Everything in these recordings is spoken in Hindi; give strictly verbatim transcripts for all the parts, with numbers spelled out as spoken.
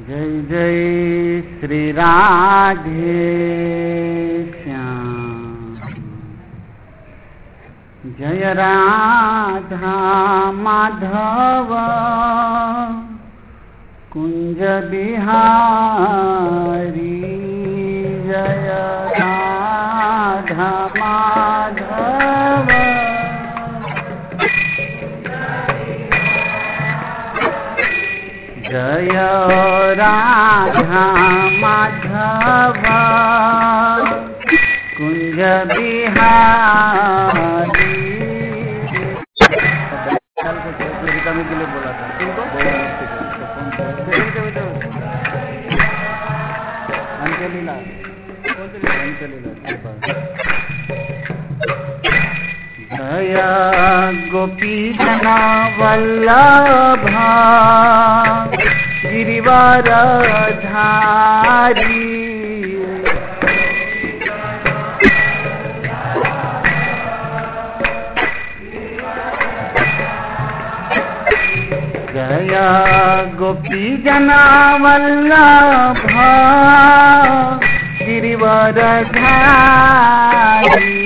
जय जय श्री राधे श्याम, जय राधा माधव कुंज बिहारी, जय राधा माधव जय राधा माधव कुंज बिहारी। कमी के लिए बोला था तुमको, अंजलिला अंजलिला जय गोपी जन वल्लभ गिरिवर धारी, जय गोपी जन वल्लभ गिरिवर धारी,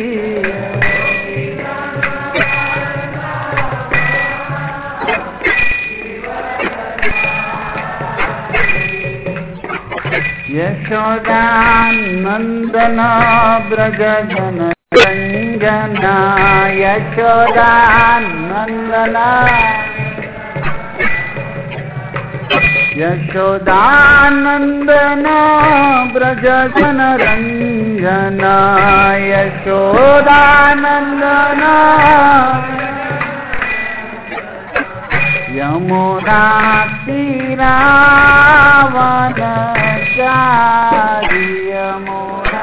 यशोदानंदन ब्रज जन रंजन, यशोदानंदन यशोदानंदन ब्रज जन रंजन, यशोदानंदन यमुना तीरावन चारी, यमुना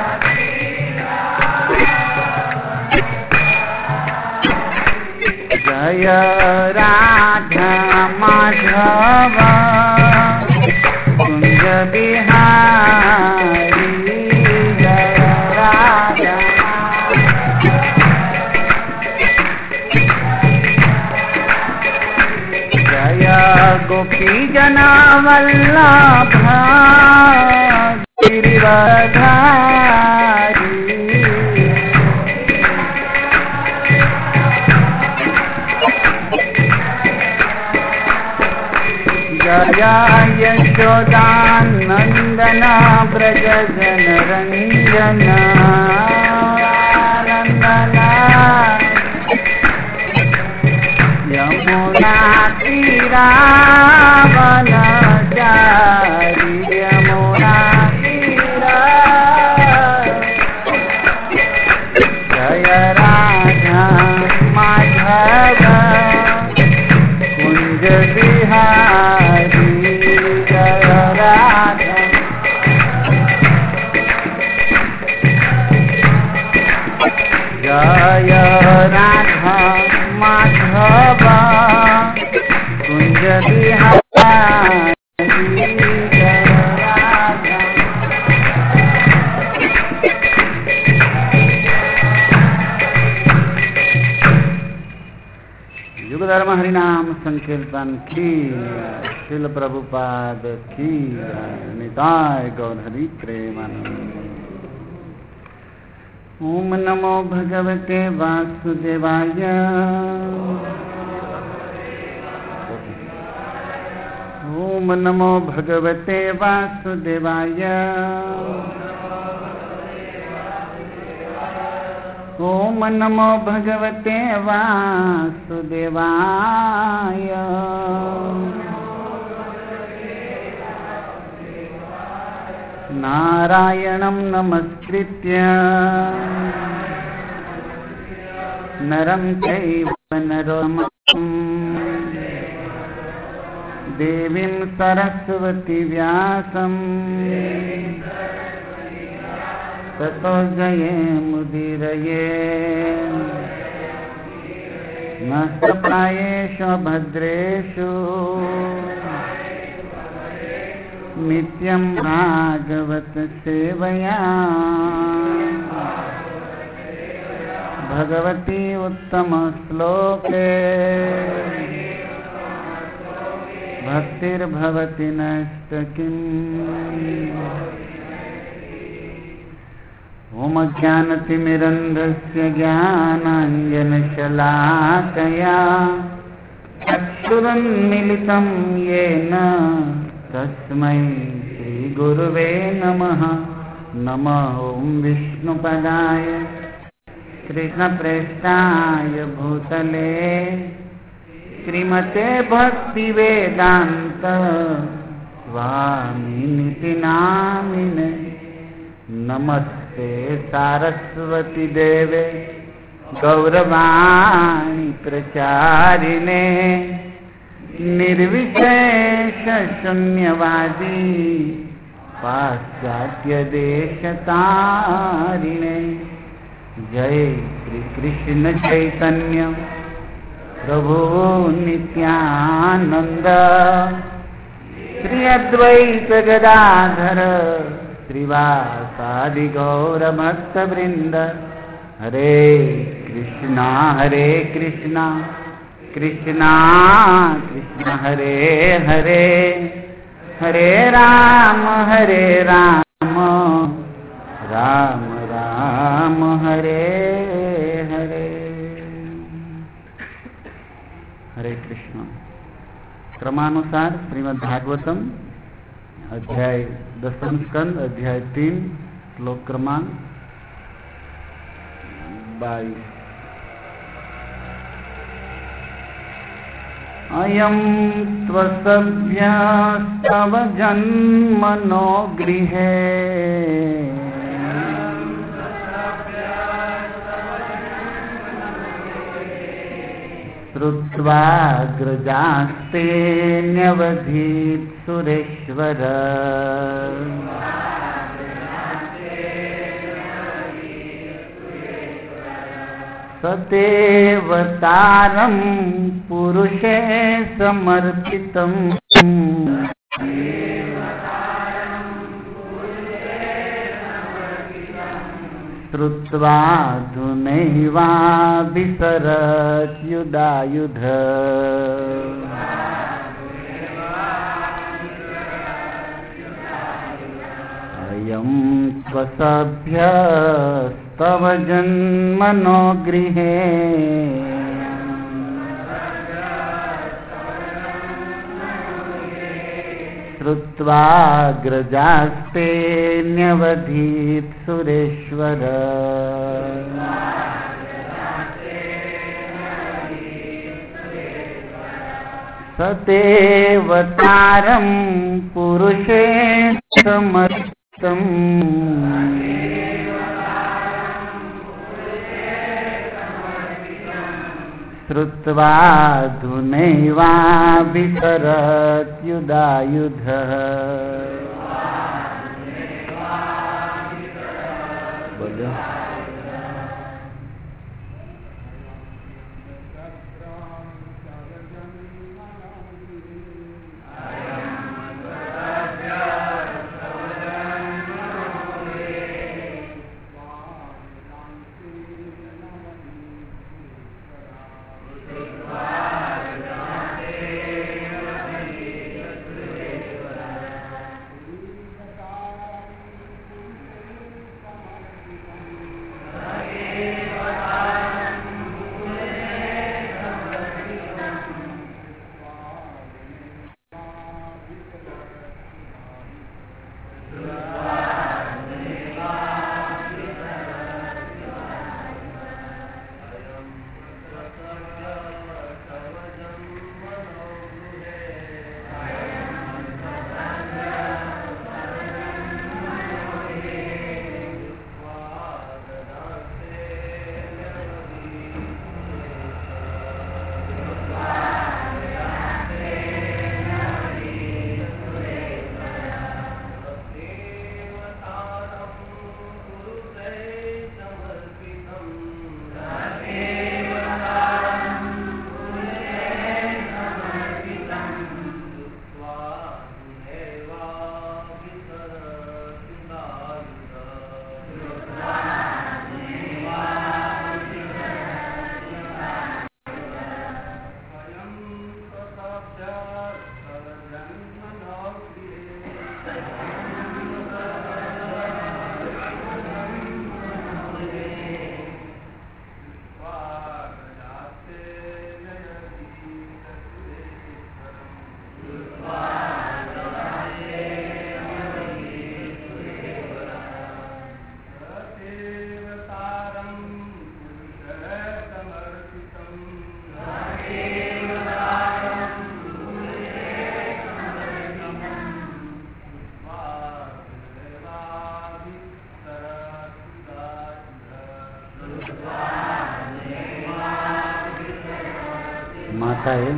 जय राधा माधव कुंज बिहारी, जय राधा जय गोपी जन वल्लभ गिरिवरधारी, जय यशोदानंदन ब्रज जन रंजन, नंदन यमुना तीरावन चारी, यमुना तीरा जय राधा माधव कुंज बिहारी, जय राधा जय राधा माधव कुंज बिहारी, जय राधा युग धर्म हरिनाम संकीर्तन की, श्रील प्रभुपाद की, निताय गौर हरि प्रेमानंद। ओम नमो भगवते वासुदेवाय, ओम नमो भगवते वासुदेवाय, ओम नमो भगवते वासुदेवाय, नारायणं नमस्कृत्य नरं चैव नरोत्तमं, देवीं सरस्वती व्यासं ततो जयेमुदीरये, नस्तप्रायेषु भद्रेषु नित्यं भागवत सेवया, भगवती उत्तम श्लोके भक्तिर्भवति नष्ट किम्। ॐ अज्ञानतिमिरन्धस्य ज्ञानाञ्जनशलाकया चक्षुरुन्मिलितं येन तस्मै श्रीगुरुवे नमः। नमः ॐ विष्णुपदाय कृष्णप्रेष्ठाय भूतले श्रीमते भक्तिवेदान्त स्वामिनिति नामिने। नमस्ते सारस्वती देवे गौरवाणी प्रचारिणे निर्विशेष शून्यवादी पाश्चात्य देशतारिणे। जय श्री कृष्ण चैतन्य प्रभु नित्यानंद श्री अद्वैत गदाधर श्रीवासादि गौर भक्त वृंद। हरे कृष्णा हरे कृष्णा कृष्णा कृष्णा हरे हरे हरे राम हरे राम राम राम हरे हरे। हरे कृष्ण। क्रमानुसार श्रीमद् भागवतम अध्याय दसम स्कंद अध्याय तीन श्लोक क्रमांक बाईस। अयं त्वसभ्यस्तव जन्मनो गृहे श्रुत्वा ग्रजास्ते न्यवधीत् सुरेश्वर। सदेवतारं पुरुषे समर्पितम् श्रुत्वा धुनैवाभिसरत्युदायुध। अयं त्वसभ्यस्तव जन्मनो गृहे श्रुत्वा ग्रजास्ते न्यवधीत् सुरेश्वर। सदेवतारं पुरुषे समर्पितम् श्रुत्वा धुनैवाभिसरत्युदायुधः। बोलो। माताएं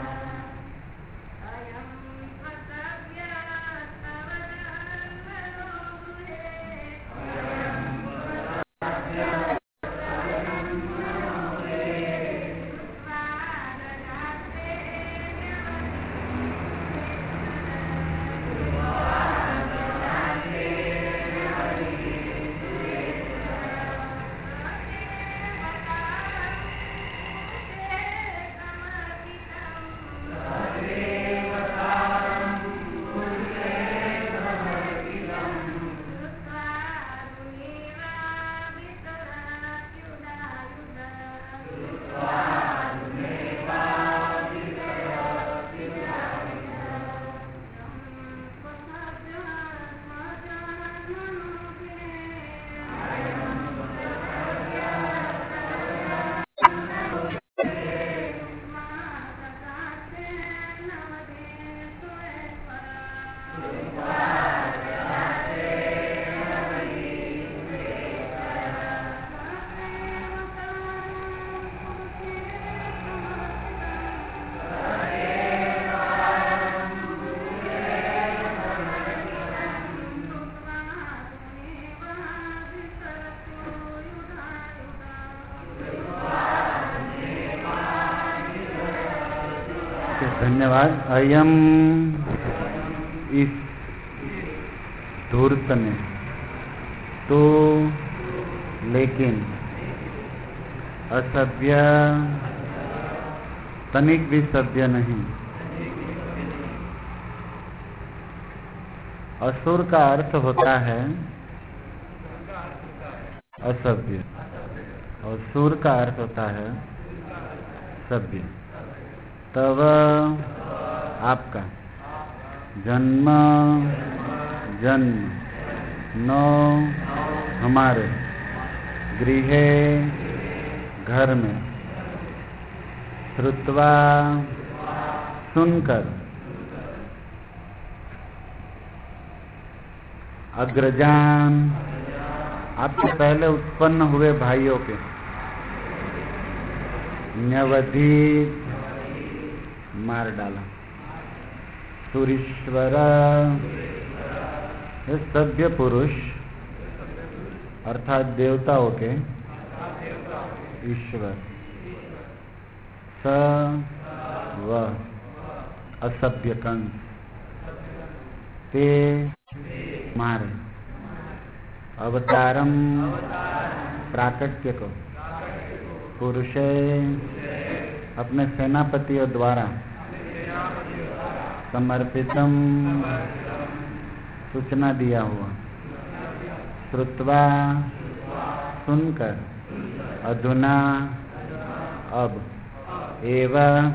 धन्यवाद। अयम इस धूर्त में तो लेकिन असभ्य तनिक भी सभ्य नहीं। असुर का अर्थ होता है असभ्य और सुर का अर्थ होता है सभ्य। तब आपका जन्म जन्म नो हमारे गृहे घर में श्रुत्वा सुनकर अग्रजान आपसे पहले उत्पन्न हुए भाइयों के न्यवधि मार डाला। सुरीश्वर सभ्य पुरुष अर्थात देवताओं के ईश्वर स व असभ्य कंस ते मारे अवतारम प्राकट्य को पुरुषे अपने सेनापतियों द्वारा समर्पितम सूचना दिया हुआ श्रुत्वा सुनकर अधुना अब एवं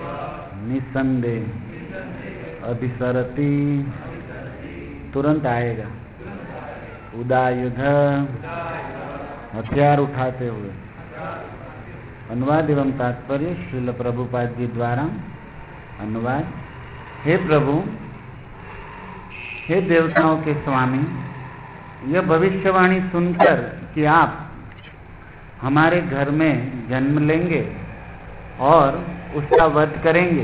निसंदेह अभिसरति तुरंत आएगा उदायुध हथियार उठाते हुए। अनुवाद एवं तात्पर्य श्रील प्रभुपाद जी द्वारा अनुवाद। हे प्रभु, हे देवताओं के स्वामी, यह भविष्यवाणी सुनकर कि आप हमारे घर में जन्म लेंगे और उसका वध करेंगे,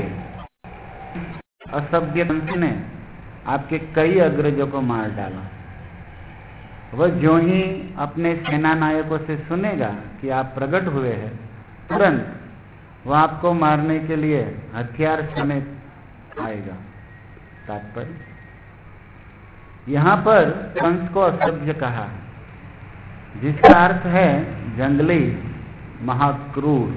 असभ्य कंस ने आपके कई अग्रजों को मार डाला। वह जो ही अपने सेना नायकों से सुनेगा कि आप प्रकट हुए हैं, तुरंत वह आपको मारने के लिए हथियार समेत आएगा। तात्पर्य यहाँ पर कंस को असभ्य कहा, जिसका अर्थ है जंगली महाक्रूर,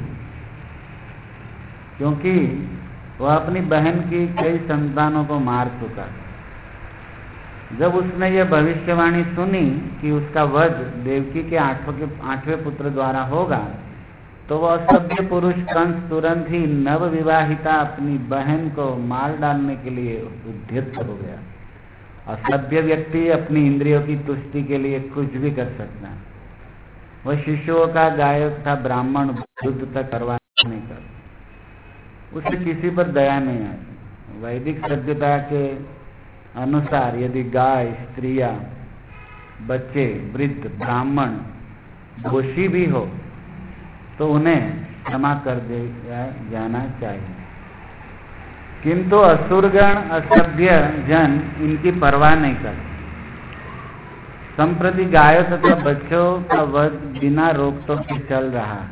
क्योंकि वह अपनी बहन की कई संतानों को मार चुका। जब उसने यह भविष्यवाणी सुनी कि उसका वध देवकी के आठवें आठवें पुत्र द्वारा होगा, तो वह असभ्य पुरुष कंस तुरंत ही नव विवाहिता अपनी बहन को मार डालने के लिए उद्यत हो गया। असभ्य व्यक्ति अपनी इंद्रियों की तुष्टि के लिए कुछ भी कर सकता है। वह शिशुओं का गायक था, ब्राह्मण युद्ध तक करवाने का, उसे किसी पर दया नहीं आई। वैदिक सभ्यता के अनुसार यदि गाय, स्त्रियां, बच्चे, वृद्ध, ब्राह्मण दोषी भी हो तो उन्हें क्षमा कर दिया जाना चाहिए। किंतु असुरगण असभ्य जन इनकी परवाह नहीं करते। संप्रति गायों तथा बच्चों का वध बिना रोक टोक के चल रहा है,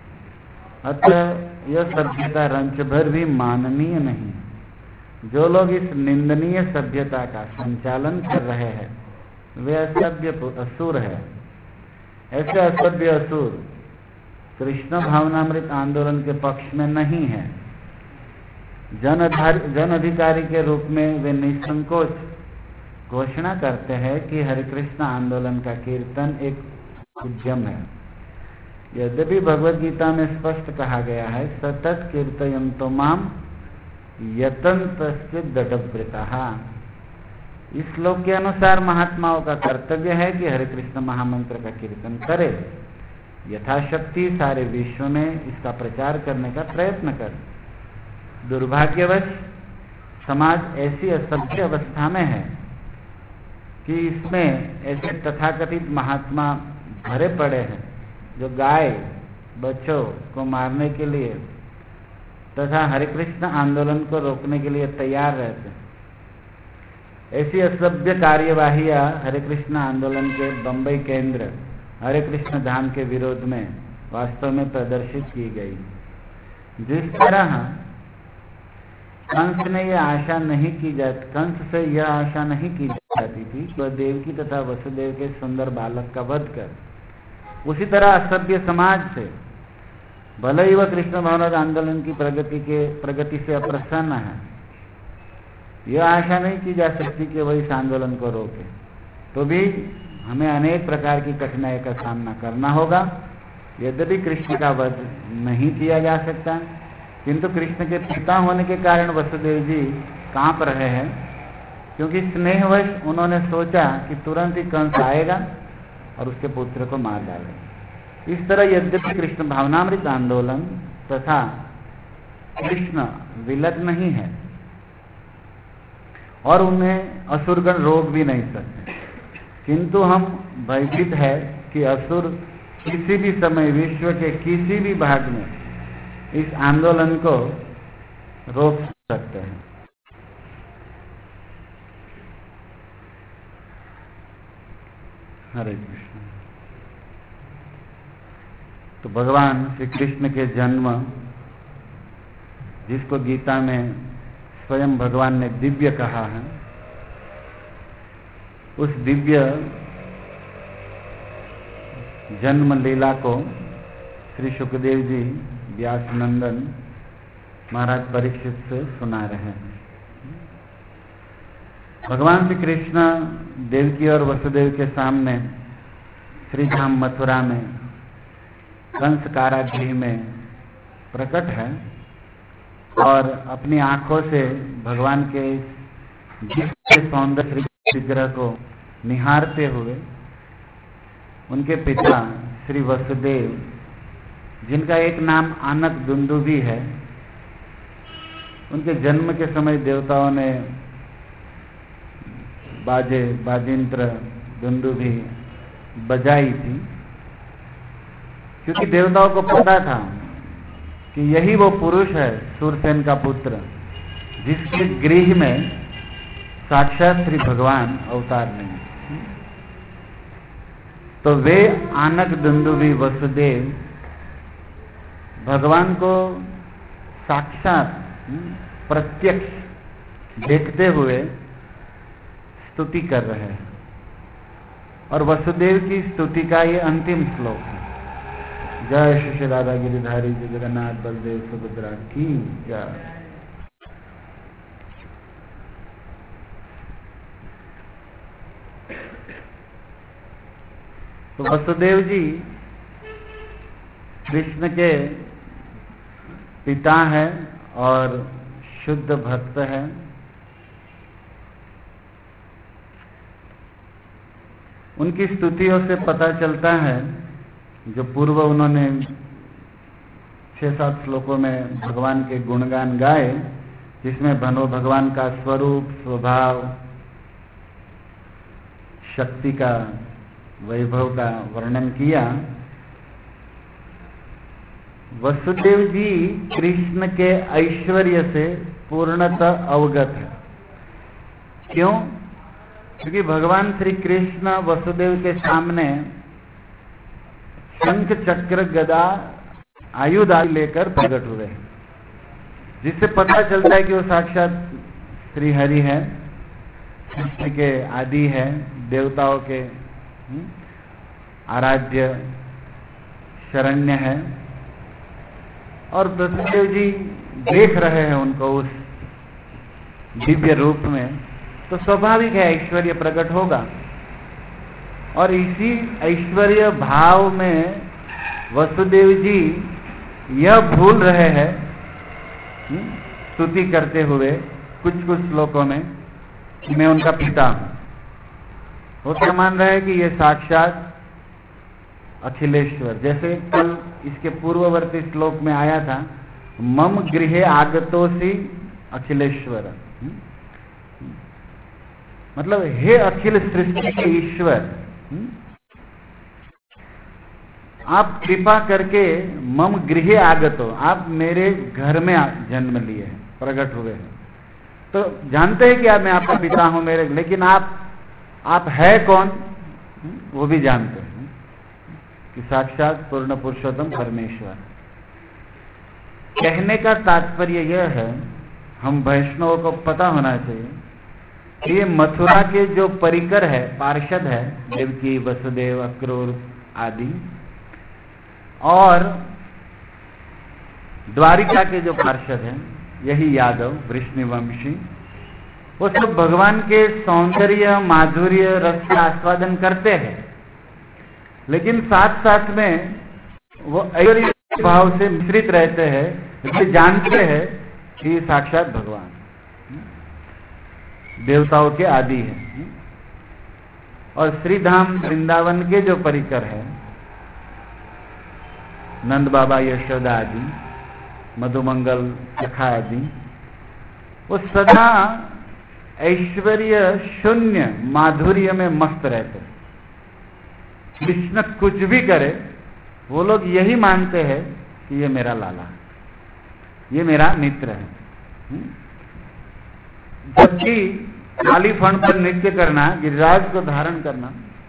अतः यह सभ्यता रंच भर भी माननीय नहीं। जो लोग इस निंदनीय सभ्यता का संचालन कर रहे हैं वे असभ्य असुर है। ऐसे असभ्य असुर कृष्ण भावनामृत आंदोलन के पक्ष में नहीं है। जन जन अधिकारी के रूप में वे निसंकोच घोषणा करते हैं कि हरे कृष्ण आंदोलन का कीर्तन एक उद्यम है। यद्यपि भगवद गीता में स्पष्ट कहा गया है सतत कीर्तयन्तो माम यतन्तस्य दृढव्रतः। इस श्लोक के अनुसार महात्माओं का कर्तव्य है कि हरे कृष्ण महामंत्र का कीर्तन करे, यथाशक्ति सारे विश्व में इसका प्रचार करने का प्रयत्न करे। दुर्भाग्यवश समाज ऐसी असभ्य अवस्था में है कि इसमें ऐसे तथाकथित महात्मा भरे पड़े हैं जो गाय बच्चों को मारने के लिए तथा हरे कृष्ण आंदोलन को रोकने के लिए तैयार रहते हैं। ऐसी असभ्य कार्यवाहियां हरे कृष्ण आंदोलन के बंबई केंद्र हरे कृष्ण धाम के विरोध में वास्तव में प्रदर्शित की गई। जिस तरह कंस ने यह आशा नहीं की जाती कंस से यह आशा नहीं की जाती थी कि वह देवकी तथा वसुदेव के सुंदर बालक का वध कर, उसी तरह असभ्य समाज से भले ही वह कृष्ण भावनामृत आंदोलन की प्रगति के प्रगति से अप्रसन्न है, यह आशा नहीं की जा सकती कि वह इस आंदोलन को रोके। तो भी हमें अनेक प्रकार की कठिनाई का सामना करना होगा। यद्यपि कृष्ण का वध नहीं किया जा सकता, किंतु कृष्ण के पिता होने के कारण वसुदेव जी कांप रहे हैं, क्योंकि स्नेहवश उन्होंने सोचा कि तुरंत ही कंस आएगा और उसके पुत्र को मार डालेगा। इस तरह यद्यपि कृष्ण भावनामृत आंदोलन तथा कृष्ण विलग नहीं है और उन्हें असुरगण रोक भी नहीं सकते, किंतु हम भयभीत है कि असुर किसी भी समय विश्व के किसी भी भाग में इस आंदोलन को रोक सकते हैं। हरे कृष्ण। तो भगवान श्री कृष्ण के जन्म, जिसको गीता में स्वयं भगवान ने दिव्य कहा है, उस दिव्य जन्म लीला को श्री सुखदेव जी व्यास नंदन महाराज परीक्षित से सुना रहे हैं। भगवान श्री कृष्ण देवकी और वसुदेव के सामने श्री धाम मथुरा में कंस कारागृह में प्रकट है और अपनी आंखों से भगवान के दिव्य सौंदर्य विग्रह को निहारते हुए उनके पिता श्री वसुदेव, जिनका एक नाम आनक दुंदुभी है, उनके जन्म के समय देवताओं ने बाजे बाजिंत्र दुंदुभी बजाई थी, क्योंकि देवताओं को पता था कि यही वो पुरुष है सूरसेन का पुत्र, जिसके गृह में साक्षात श्री भगवान अवतार नहीं। तो वे आनक दुंदुभी वसुदेव भगवान को साक्षात प्रत्यक्ष देखते हुए स्तुति कर रहे हैं और वसुदेव की स्तुति का ये अंतिम श्लोक है। जय श्री श्री राधा गिरिधारी जी जगन्नाथ बलदेव सुभद्रा की जय। तो वसुदेव जी कृष्ण के पिता है और शुद्ध भक्त है। उनकी स्तुतियों से पता चलता है, जो पूर्व उन्होंने छह सात श्लोकों में भगवान के गुणगान गाए, जिसमें भनो भगवान का स्वरूप, स्वभाव, शक्ति का, वैभव का वर्णन किया, वसुदेव जी कृष्ण के ऐश्वर्य से पूर्णतः अवगत है। क्यों? क्योंकि भगवान श्री कृष्ण वसुदेव के सामने शंख चक्र गदा आयुध आदि लेकर प्रकट हुए, जिससे पता चलता है कि वो साक्षात श्री हरि है, सृष्टि के आदि है, देवताओं के आराध्य शरण्य है। और वसुदेव जी देख रहे हैं उनको उस दिव्य रूप में, तो स्वाभाविक है ऐश्वर्य प्रकट होगा। और इसी ऐश्वर्य भाव में वसुदेव जी यह भूल रहे हैं स्तुति करते हुए कुछ कुछ श्लोकों में कि मैं उनका पिता हूं। वो क्या मान रहे हैं कि ये साक्षात अखिलेश्वर, जैसे कल इसके पूर्ववर्ती श्लोक में आया था, मम गृहे आगतोसी अखिलेश्वर, मतलब हे अखिल सृष्टि के ईश्वर, आप कृपा करके मम गृहे आगतो, आप मेरे घर में जन्म लिए हैं, प्रकट हुए हैं। तो जानते हैं कि आप मैं आपका पिता हूं मेरे, लेकिन आप आप है कौन वो भी जानते हैं कि साक्षात पूर्ण पुरुषोत्तम परमेश्वर। कहने का तात्पर्य यह है, हम वैष्णवों को पता होना चाहिए कि ये मथुरा के जो परिकर है, पार्षद है, देवकी, वसुदेव, अक्रूर आदि, और द्वारिका के जो पार्षद हैं, यही यादव वृष्णिवंशी, वो सब भगवान के सौंदर्य माधुर्य रस का आस्वादन करते हैं, लेकिन साथ साथ में वो ऐश्वर्य भाव से मिश्रित रहते हैं, इसलिए जानते हैं कि साक्षात भगवान देवताओं के आदि है। और श्रीधाम वृंदावन के जो परिकर है, नंद बाबा, यशोदा आदि, मधुमंगल, सखा आदि, वो सदा ऐश्वर्य शून्य माधुर्य में मस्त रहते हैं। कृष्ण कुछ भी करे वो लोग यही मानते हैं कि ये मेरा लाला है, ये मेरा मित्र है। जबकि काली फण पर नृत्य करना, गिरिराज को धारण करना,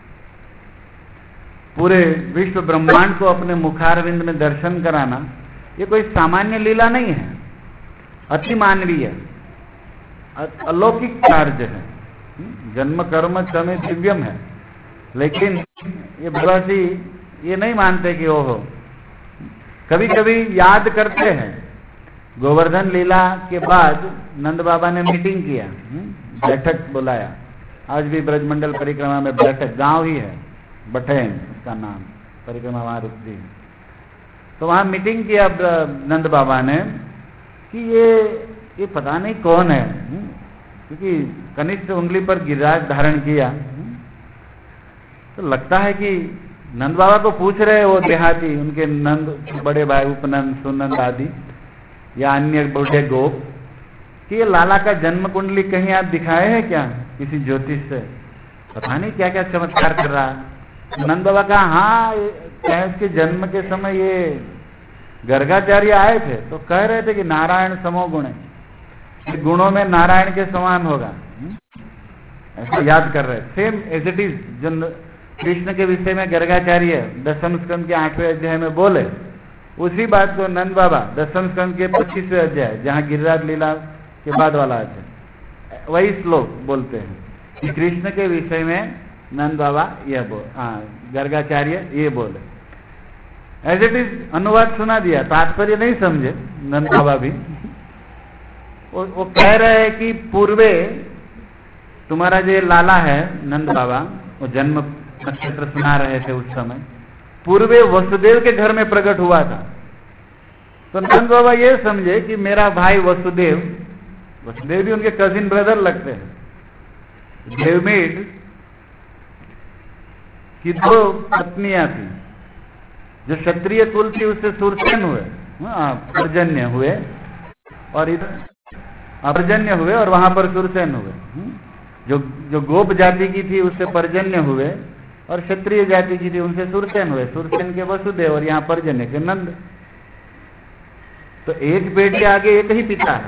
पूरे विश्व ब्रह्मांड को अपने मुखारविंद में दर्शन कराना, ये कोई सामान्य लीला नहीं है, अति मानवीय अलौकिक कार्य है। जन्म कर्म चमे दिव्यम है, लेकिन ये भगवासी ये नहीं मानते कि ओहो। कभी कभी याद करते हैं, गोवर्धन लीला के बाद नंद बाबा ने मीटिंग किया, बैठक बुलाया। आज भी ब्रजमंडल परिक्रमा में बैठक, गांव ही है बठेन उसका नाम, परिक्रमा वहां रुकती है। तो वहां मीटिंग किया नंद बाबा ने कि ये ये पता नहीं कौन है, क्योंकि कनिष्ठ उंगली पर गिरिराज धारण किया, तो लगता है कि नंद बाबा को पूछ रहे वो देहाती, उनके नंद बड़े भाई उपनंद, सुनंद आदि या अन्य बूढ़े गोप, कि ये लाला का जन्म कुंडली कहीं आप दिखाए हैं क्या किसी ज्योतिष से? पता नहीं क्या क्या चमत्कार कर रहा है। नंद बाबा कहा हाँ, क्या इसके जन्म के समय ये गर्गाचार्य आए थे, तो कह रहे थे कि नारायण समो गुण है, गुणों में नारायण के समान होगा, ऐसा याद कर रहे। सेम एज इट इज जो कृष्ण के विषय में गर्गाचार्य दसम स्कंद के आठवें अध्याय में बोले, उसी बात को नंद बाबा दसम स्कंद के पच्चीसवें अध्याय, जहाँ गिरिराज लीला के बाद वाला अध्याय, वही श्लोक बोलते हैं कि कृष्ण के विषय में नंद बाबा यह बोल, हाँ गर्गाचार्य ये बोले। एज इट इज अनुवाद सुना दिया, तात्पर्य नहीं समझे नंद बाबा भी। वो, वो कह रहे हैं कि पूर्वे तुम्हारा जो लाला है नंद बाबा, वो जन्म नक्षत्र सुना रहे थे उस समय, पूर्वे वसुदेव के घर में प्रकट हुआ था। तो नंद बाबा ये समझे कि मेरा भाई वसुदेव, वसुदेव भी उनके कजिन ब्रदर लगते हैं। देवमेढ़ की दो पत्नियां थी, जो क्षत्रिय कुल थी उससे सुरसेन हुए, पर्जन्य हुए, और इधर अपरजन्य हुए और वहां पर सुरसेन हुए। जो जो गोप जाति की थी उससे पर्जन्य हुए, और क्षत्रिय जाति की थी उनसे सुरसेन हुए। सुरसेन के वसुदेव और यहाँ पर्जन्य के नंद। तो एक बेटे आगे एक ही पिता है,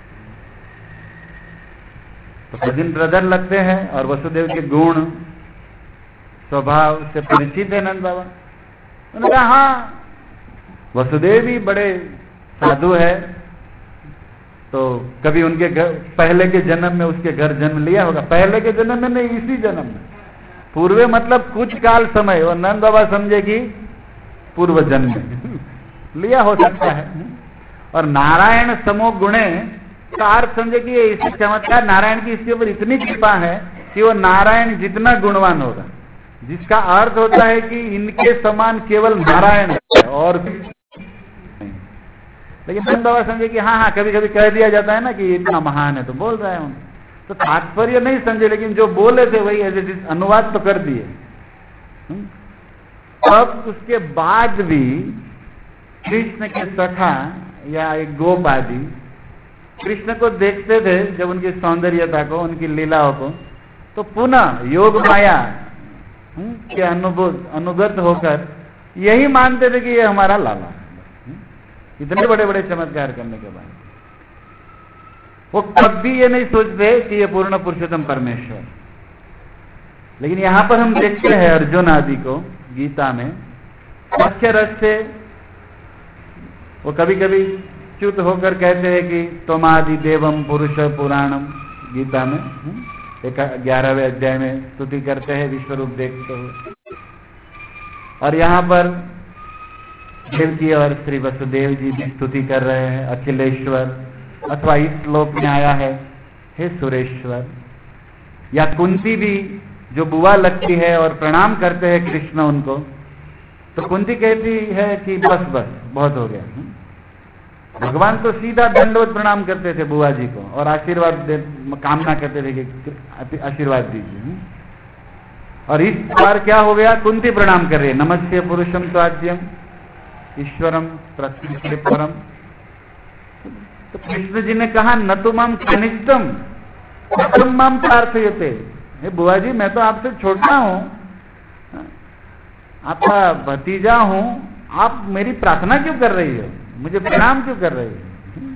तो कजिन ब्रदर लगते हैं और वसुदेव के गुण स्वभाव से परिचित है नंद बाबा। उन्होंने कहा हाँ वसुदेव भी बड़े साधु है, तो कभी उनके घर पहले के जन्म में उसके घर जन्म लिया होगा। पहले के जन्म में नहीं, इसी जन्म में, पूर्वे मतलब कुछ काल समय, और नंद बाबा समझे कि पूर्व जन्म में लिया हो सकता है। और नारायण समो गुणे का अर्थ समझे कि ये इसी चमत्कार नारायण की इसके ऊपर इतनी कृपा है कि वो नारायण जितना गुणवान होगा, जिसका अर्थ होता है कि इनके समान केवल नारायण है और नहीं। लेकिन नंद बाबा समझे कि हाँ हाँ कभी कभी कह दिया जाता है ना कि इतना महान है तो बोल रहा है उन, तो तात्पर्य नहीं समझे, लेकिन जो बोले थे वही एज इट इज अनुवाद तो कर दिए। अब उसके बाद भी कृष्ण के सखा या एक गोप आदि कृष्ण को देखते थे जब उनकी सौंदर्यता को, उनकी लीलाओं को, तो पुनः योग माया के अनुभूत अनुगत होकर यही मानते थे कि ये हमारा लाला है। इतने बड़े बड़े चमत्कार करने के बाद वो कभी ये नहीं सोचते कि ये पूर्ण पुरुषोत्तम परमेश्वर। लेकिन यहां पर हम देखते हैं अर्जुन आदि को गीता में मुख्य रस से वो कभी कभी च्युत होकर कहते हैं कि तोमादि देवम पुरुष पुराणम, गीता में एक ग्यारहवें अध्याय में स्तुति करते हैं विश्व रूप देखते हुए। और यहाँ पर देवकी और श्री वसुदेव जी भी स्तुति कर रहे हैं, अखिलेश्वर, अथवा इस श्लोक में आया है हे सुरेश्वर। या कुंती भी जो बुआ लगती है और प्रणाम करते हैं कृष्ण उनको, तो कुंती कहती है कि बस बस बहुत हो गया। भगवान तो सीधा दंडवत प्रणाम करते थे बुआ जी को और आशीर्वाद कामना करते थे कि आशीर्वाद दीजिए। और इस बार क्या हो गया, कुंती प्रणाम कर रही है, नमस्ते पुरुषम त्वाद्यम ईश्वरम प्रत्युष्टे परम। तो कृष्ण जी ने कहा न तो माम कनिष्ठम कथम माम प्रार्थयते, हे बुआ जी मैं तो आपसे छोटा हूं, आपका भतीजा हूं, आप मेरी प्रार्थना क्यों कर रही हो, मुझे प्रणाम क्यों कर रही है।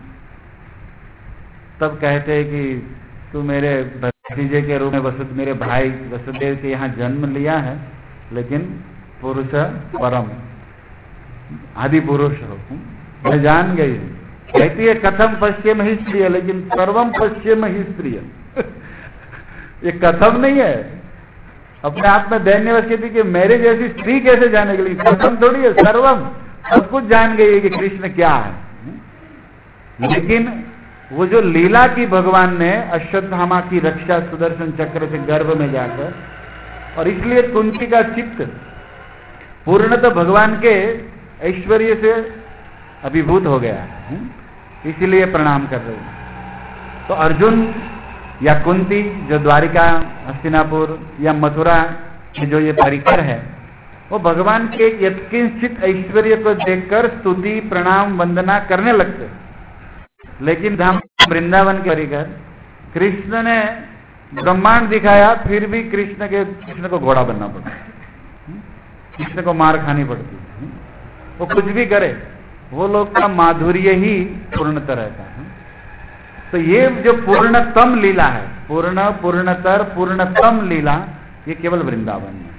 तब कहते हैं कि तू मेरे भतीजे के रूप में वसुदेव, मेरे भाई वसुदेव के यहाँ जन्म लिया है, लेकिन पुरुष परम आदि पुरुष हो, मैं जान गई। कहती है कथम पश्चिम ही स्त्रिय, लेकिन सर्वम पश्चिम ही स्त्रिय। ये कथम नहीं है, अपने आप में दैन्यवश कहती कि मेरे जैसी स्त्री कैसे जाने के लिए, कथम थोड़ी है, सर्वम सब कुछ जान गई है कि कृष्ण क्या है। लेकिन वो जो लीला की भगवान ने अश्वत्थामा की रक्षा सुदर्शन चक्र से गर्भ में जाकर, और इसलिए कुंती का चित्त पूर्णतः भगवान के ऐश्वर्य से अभिभूत हो गया, इसलिए प्रणाम कर रहे हैं। तो अर्जुन या कुंती जो द्वारिका, हस्तिनापुर या मथुरा के जो ये परिकर है, वो भगवान के यत्किंचित ऐश्वर्य को देखकर स्तुति प्रणाम वंदना करने लगते। लेकिन धाम वृंदावन के परिकर कृष्ण ने ब्रह्मांड दिखाया, फिर भी कृष्ण के कृष्ण को घोड़ा बनना पड़ता, कृष्ण को मार खानी पड़ती। वो कुछ भी करे, वो लोग का माधुर्य ही पूर्णतर रहता है। तो ये जो पूर्णतम लीला है, पूर्ण पूर्णतर पूर्णतम लीला, ये केवल वृंदावन में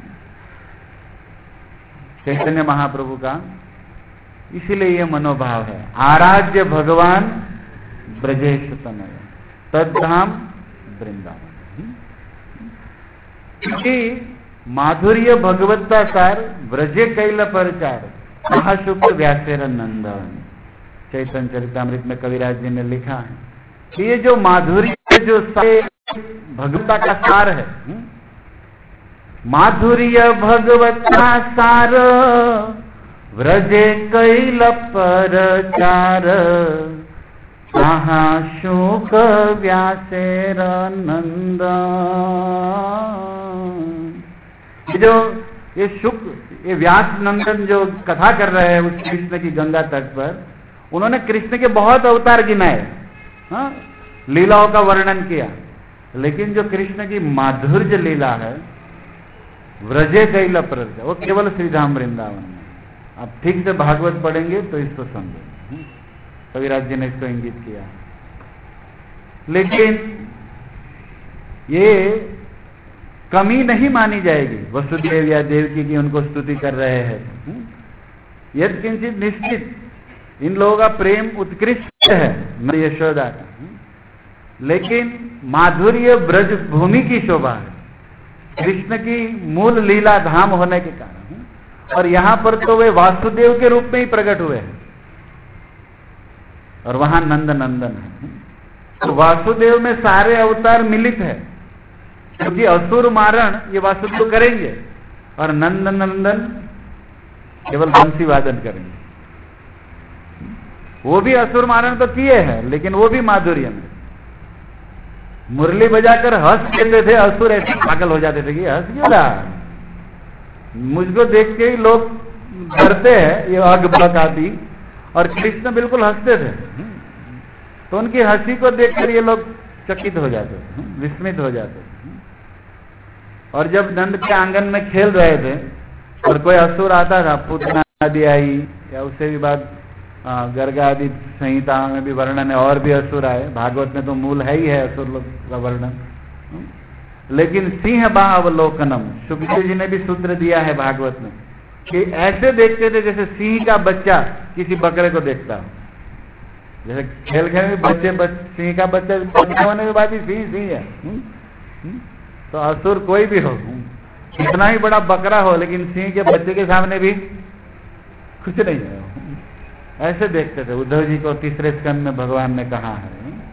चैतन्य महाप्रभु का, इसीलिए ये मनोभाव है आराध्य भगवान ब्रजेश तनय तद्धाम वृंदावन। क्योंकि माधुर्य भगवत्ता सार ब्रजे कैल परचार महाशुक्र व्यासेर नंदन, चैतन्य चरितामृत में कविराज जी ने लिखा है कि ये जो माधुर्य जो भगवत्ता का सार है, माधुर्य भगवत्ता सार व्रजे कैल परचार शुक व्यासेर नंदन। जो ये शुक ये व्यास नंदन जो कथा कर रहे हैं उस कृष्ण की गंगा तट पर, उन्होंने कृष्ण के बहुत अवतार गिनाए, हाँ, लीलाओं का वर्णन किया, लेकिन जो कृष्ण की माधुर्य लीला है व्रजे कैल परचार, वो केवल श्रीधाम वृंदावन में। आप ठीक से भागवत पढ़ेंगे तो इसको समझेंगे। कविराज जी ने इसको इंगित किया। लेकिन ये कमी नहीं मानी जाएगी वसुदेव या देवकी की उनको स्तुति कर रहे हैं। यद किंचित निश्चित इन लोगों का प्रेम उत्कृष्ट है यशोदा का, लेकिन माधुर्य ब्रज भूमि की शोभा है, कृष्ण की मूल लीला धाम होने के कारण, और यहां पर तो वे वासुदेव के रूप में ही प्रकट हुए हैं और वहां नंद नंदन है। तो वासुदेव में सारे अवतार मिलित है, क्योंकि असुर मारण ये वासुदेव करेंगे और नंद नंदन केवल बंसी वादन करेंगे। वो भी असुर मारण तो किए हैं, लेकिन वो भी माधुर्य में मुरली बजाकर हंस देते थे, असुर ऐसे पागल हो जाते थे कि हंस क्यों रहा, मुझको देख के ही लोग डरते हैं, ये अग बक आदि, और कृष्ण बिल्कुल हंसते थे। तो उनकी हंसी को देखकर ये लोग चकित हो जाते थे, विस्मित हो जाते थे। और जब नंद के आंगन में खेल रहे थे और कोई असुर आता था, पूतना आदि आई, या उससे भी बाद गर्गा आदि संहिता में भी वर्णन है, और भी असुर आए, भागवत में तो मूल है ही है असुर लोग का वर्णन। लेकिन सिंह बा अवलोकनम, सुखदेव जी ने भी सूत्र दिया है भागवत में कि ऐसे देखते थे जैसे सिंह का बच्चा किसी बकरे को देखता हो। जैसे खेल खेल में बच्चे बच, सिंह का बच्चा बच्चे होने के बाद ही सिंह सिंह है। हुँ? हुँ? तो असुर कोई भी हो, कितना ही बड़ा बकरा हो, लेकिन सिंह के बच्चे के सामने भी कुछ नहीं है, ऐसे देखते थे। उद्धव जी को तीसरे स्कंद में भगवान ने कहा है,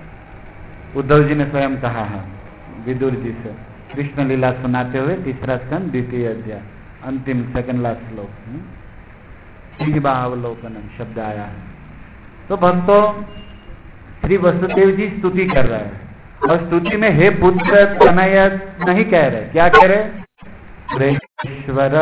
उद्धव जी ने स्वयं कहा है विदुर जी से, कृष्ण लीला सुनाते हुए, तीसरा स्कंद द्वितीय अध्याय अंतिम सेकंड लास्ट श्लोक, सिंह बा अवलोकनम शब्द आया है। तो भक्तों, श्री वसुदेव जी स्तुति कर रहे हैं, और स्तुति में हे पुत्र तनय नहीं कह रहे, क्या कह रहे, सुरेश्वर,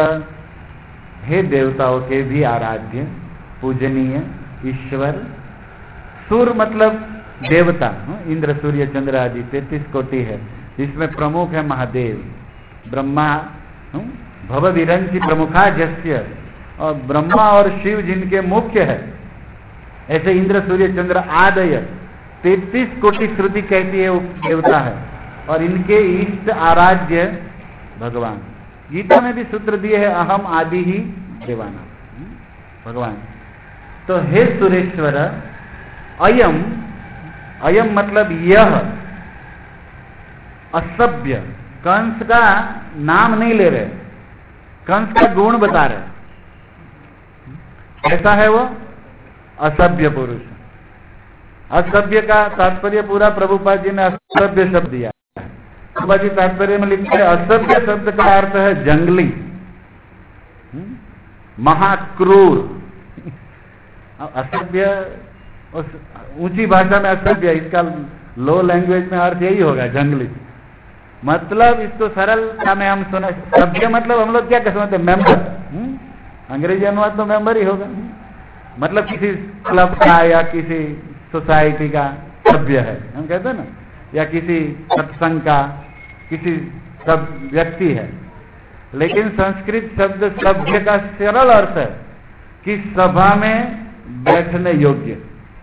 हे देवताओं के भी आराध्य पूजनीय ईश्वर। सूर मतलब देवता, इंद्र सूर्य चंद्र आदि तैतीस कोटि है, जिसमें प्रमुख है महादेव, ब्रह्मा भव विरंची प्रमुखा जस्य, और ब्रह्मा और शिव जिनके मुख्य है, ऐसे इंद्र सूर्य चंद्र आदय तैतीस कोटि श्रुति कहती है वो देवता है, और इनके इष्ट आराध्य भगवान। गीता में भी सूत्र दिए है, अहम आदि ही देवाना, भगवान। तो हे सुरेश्वर, अयम, अयम मतलब यह, असभ्य, कंस का नाम नहीं ले रहे, कंस का गुण बता रहे। कैसा है वो, असभ्य पुरुष। असभ्य का तात्पर्य पूरा प्रभुपाद जी ने असभ्य शब्द दिया है। प्रभुपाद जी तात्पर्य में लिखते हैं, असभ्य शब्द का अर्थ है जंगली, महाक्रूर। असभ्य ऊंची भाषा में असभ्य, इसका लो लैंग्वेज में अर्थ यही होगा, जंगली। मतलब इसको सरलता में हम सुना, सभ्य मतलब हम लोग क्या समझते हैं, मेंबर, अंग्रेजी अनुवाद तो मेंबर ही होगा, मतलब किसी क्लब का या किसी सोसाइटी का सभ्य है, हम कहते हैं ना, या किसी सत्संग का किसी सब व्यक्ति है। लेकिन संस्कृत शब्द सभ्य का सरल अर्थ है कि सभा में बैठने योग्य।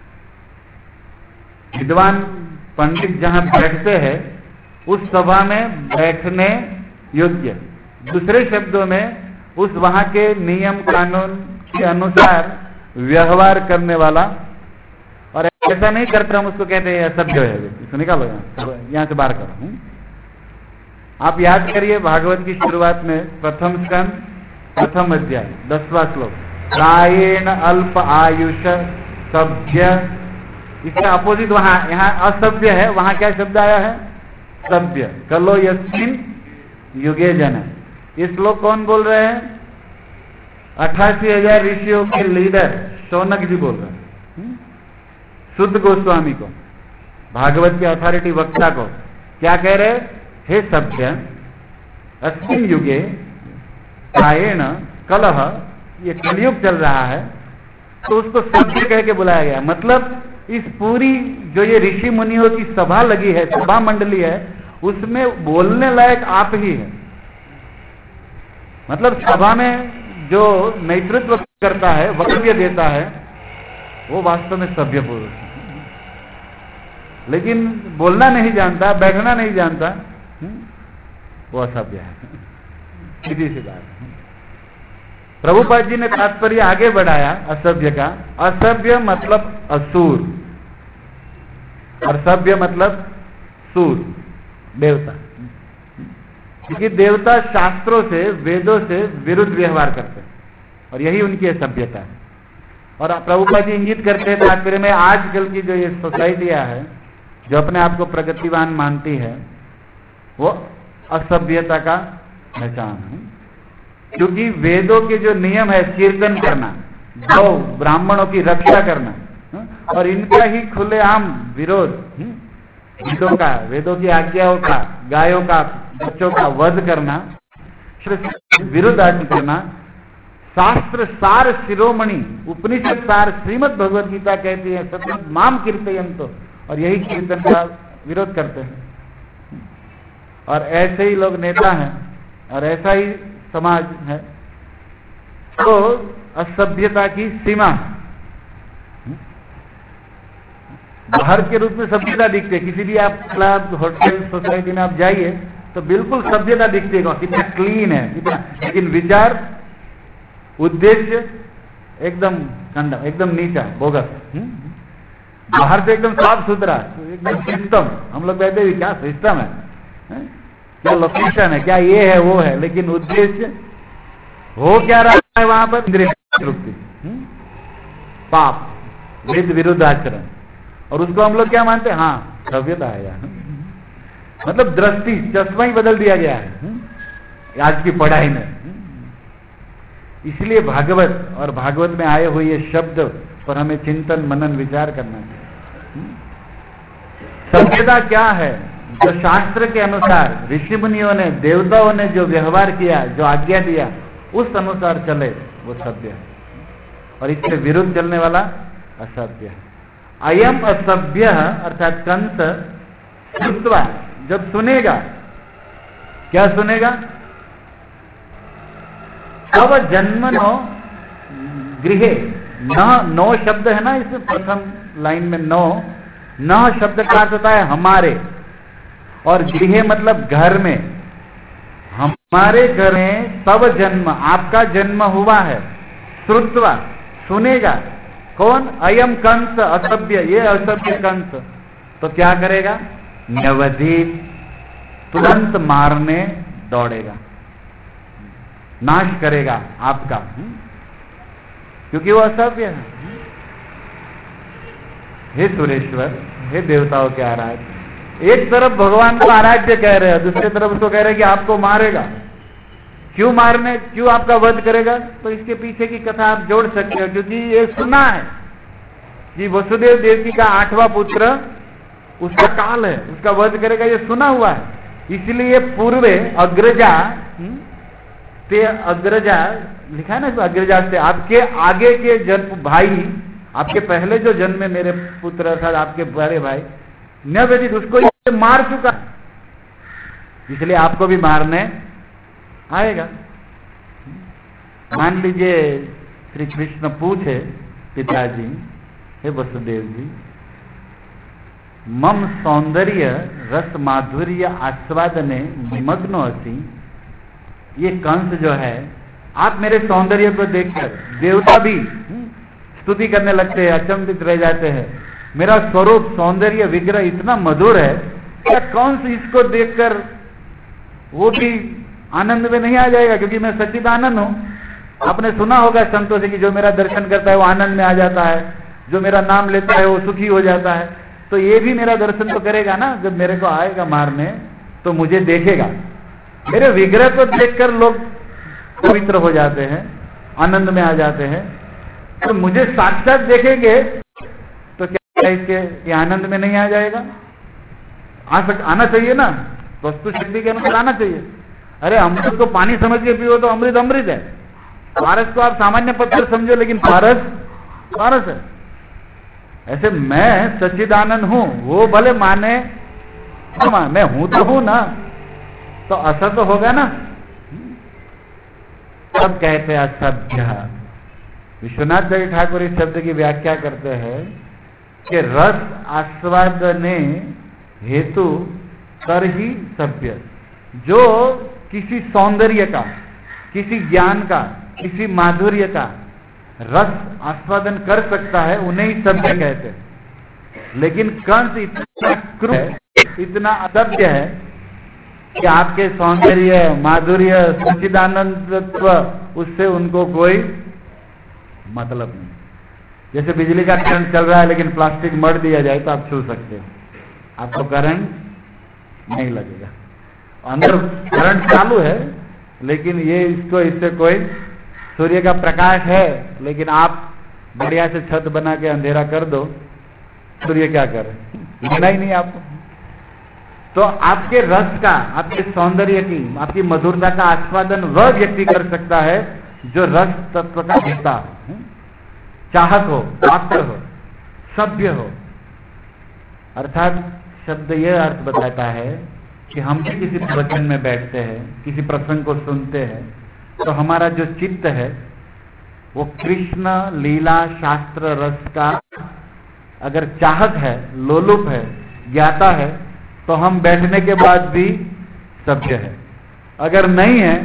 विद्वान पंडित जहां बैठते हैं उस सभा में बैठने योग्य, दूसरे शब्दों में उस वहां के नियम कानून के अनुसार व्यवहार करने वाला। और ऐसा नहीं करते हम उसको कहते हैं असभ्य है, इसको निकालो यहाँ यहाँ से बाहर करो। हुँ? आप याद करिए भागवत की शुरुआत में प्रथम स्कंद प्रथम अध्याय दसवां श्लोक, प्रायेण अल्प आयुष सभ्य, इसका अपोजिट वहां, यहाँ असभ्य है, वहां क्या शब्द आया है, सभ्य। कलो यस्मिन युगे जन, ये श्लोक कौन बोल रहे हैं, अट्ठासी हजार ऋषियों के लीडर शौनक जी बोल रहे हैं, शुद्ध गोस्वामी को, भागवत के अथॉरिटी वक्ता को। क्या कह रहे, हे सभ्य, अस्मिन युगे प्रायेण कलह, ये कलयुग चल रहा है, तो उसको सभ्य कह के बुलाया गया। मतलब इस पूरी जो ये ऋषि मुनियों की सभा लगी है, सभा मंडली है, उसमें बोलने लायक आप ही है। मतलब सभा में जो नेतृत्व करता है, वक्तव्य देता है, वो वास्तव में सभ्य पुरुष है। लेकिन बोलना नहीं जानता, बैठना नहीं जानता, वो असभ्य है। सीधी सी बात। प्रभुपाद जी ने तात्पर्य आगे बढ़ाया असभ्य का। असभ्य मतलब असुर और सभ्य मतलब सूर, देवता। क्योंकि देवता शास्त्रों से, वेदों से विरुद्ध व्यवहार करते हैं और यही उनकी सभ्यता है। और प्रभुपाद जी इंगित करते हैं तात्पर्य में, आजकल की जो ये सोसाइटियां है जो अपने आप को प्रगतिवान मानती है, वो असभ्यता का पहचान है। क्योंकि वेदों के जो नियम है, कीर्तन करना, गौ ब्राह्मणों की रक्षा करना, और इनका ही खुलेआम विरोध, वेदों का, वेदों की आज्ञाओं का, गायों का, बच्चों का वध करना, विरुद्ध आचरण करना, शास्त्र सार शिरोमणि उपनिषद सार श्रीमद् भगवद गीता कहती है सतत माम कीर्तयन्तो, और यही कीर्तन का विरोध करते हैं। और ऐसे ही लोग नेता हैं और ऐसा ही समाज है, तो असभ्यता की सीमा है। बाहर के रूप में सभ्यता दिखती है, किसी भी आप क्लब, होटल, सोसाइटी में आप जाइए तो बिल्कुल सभ्यता दिखती है, कितना क्लीन है, कितना, लेकिन विचार, उद्देश्य एकदम ठंडा, एकदम नीचा, बोगस। बाहर से एकदम साफ सुथरा, एकदम सिस्टम। हम लोग कहते हैं क्या सिस्टम है, है? क्या लोकेशन है, क्या ये है वो है, लेकिन उद्देश्य हो क्या रहा है वहां पर? इंद्रिय तृप्ति, पाप, वेद विरुद्ध आचरण, और उसको हम लोग क्या मानते हैं? हाँ, सभ्यता है यार। मतलब दृष्टि, चश्मा ही बदल दिया गया है आज की पढ़ाई में। इसलिए भागवत और भागवत में आए हुए ये शब्द पर हमें चिंतन, मनन, विचार करना चाहिए। सभ्यता क्या है? जो शास्त्र के अनुसार ऋषि मुनियों ने, देवताओं ने जो व्यवहार किया, जो आज्ञा दिया, उस अनुसार चले, वो सभ्य है। और इससे विरुद्ध चलने वाला असभ्य है। अयम असभ्य अर्थात कंस श्रुत्वा, जब सुनेगा, क्या सुनेगा? तव जन्मनो गृहे, न, नो शब्द है ना इसमें प्रथम लाइन में, नो, न शब्द का अर्थ होता है हमारे, और गृह मतलब घर में, हमारे घर में तव जन्म, आपका जन्म हुआ है। श्रुत्वा, सुनेगा। कौन? अयम कंस असभ्य, ये असभ्य कंस। तो क्या करेगा? न्यवधीत, तुरंत मारने दौड़ेगा, नाश करेगा आपका, क्योंकि वो असभ्य है। हे सुरेश्वर, हे देवताओं के आराध्य, एक तरफ भगवान को आराध्य कह रहे हैं, दूसरी तरफ उसको कह रहे हैं कि आपको मारेगा। क्यों मारने, क्यों आपका वध करेगा? तो इसके पीछे की कथा आप जोड़ सकते हो, क्योंकि ये सुना है कि वसुदेव देवकी का आठवां पुत्र उसका काल है, उसका वध करेगा, ये सुना हुआ है। इसलिए पूर्वे अग्रजा, ते अग्रजा लिखा है ना, अग्रजा से आपके आगे के जन्म भाई, आपके पहले जो जन्म में मेरे पुत्र था, आपके बड़े भाई न्यवधित, उसको ये मार चुका, इसलिए आपको भी मारने आएगा। मान लीजिए श्री कृष्ण पूछे पिताजी, हे वसुदेव जी, मम सौंदर्य रस माधुर्य आस्वादने निमग्नो अस्मि, ये कंस जो है, आप मेरे सौंदर्य को देखकर देवता भी स्तुति करने लगते हैं, अचंभित रह जाते हैं। मेरा स्वरूप, सौंदर्य, विग्रह इतना मधुर है, क्या कंस इसको देखकर वो भी आनंद में नहीं आ जाएगा? क्योंकि मैं सच्चिदानंद हूं। आपने सुना होगा संतों से कि जो मेरा दर्शन करता है वो आनंद में आ जाता है, जो मेरा नाम लेता है वो सुखी हो जाता है। तो ये भी मेरा दर्शन तो करेगा ना, जब मेरे को आएगा मारने तो मुझे देखेगा। मेरे विग्रह को देखकर लोग पवित्र हो जाते हैं, आनंद में आ जाते हैं, तो मुझे साक्षात देखेंगे तो क्या इसके आनंद में नहीं आ जाएगा? आ सक आना चाहिए ना, वस्तु शक्ति के अनुसार आना चाहिए। अरे अमृत को पानी समझ के पियो तो अमृत अमृत है, पारस को आप सामान्य पत्थर समझो, लेकिन पारस पारस है। ऐसे मैं सच्चिदानंद हूं, वो भले माने, मैं हूं तो हूं ना, तो असर तो होगा ना। सब कहते असभ्य, विश्वनाथ दत्त ठाकुर इस शब्द की व्याख्या करते हैं कि रस आस्वादने हेतु कर ही सभ्य। जो किसी सौंदर्य का, किसी ज्ञान का, किसी माधुर्य का रस आस्वादन कर सकता है उन्हें ही सभ्य कहते हैं। लेकिन कंस इतना क्रूर है, इतना असभ्य है कि आपके सौंदर्य, माधुर्य, सच्चिदानंदत्व उससे उनको कोई मतलब नहीं। जैसे बिजली का करंट चल रहा है लेकिन प्लास्टिक मर दिया जाए तो आप छू सकते हो, आपको करंट नहीं लगेगा। अंदर करंट चालू है लेकिन ये इसको इससे कोई, सूर्य का प्रकाश है लेकिन आप बढ़िया से छत बना के अंधेरा कर दो, सूर्य क्या करे, लेना ही नहीं आपको। तो आपके रस का, आपके सौंदर्य की, आपकी मधुरता का आस्वादन वह व्यक्ति कर सकता है जो रस तत्व का हिस्सा हो, चाहत हो, पात्र हो, सभ्य हो। अर्थात शब्द यह अर्थ बताता है कि हम भी किसी प्रवचन में बैठते हैं, किसी प्रसंग को सुनते हैं, तो हमारा जो चित्त है वो कृष्ण लीला शास्त्र रस का अगर चाहत है, लोलुप है, ज्ञाता है, तो हम बैठने के बाद भी सभ्य है। अगर नहीं है,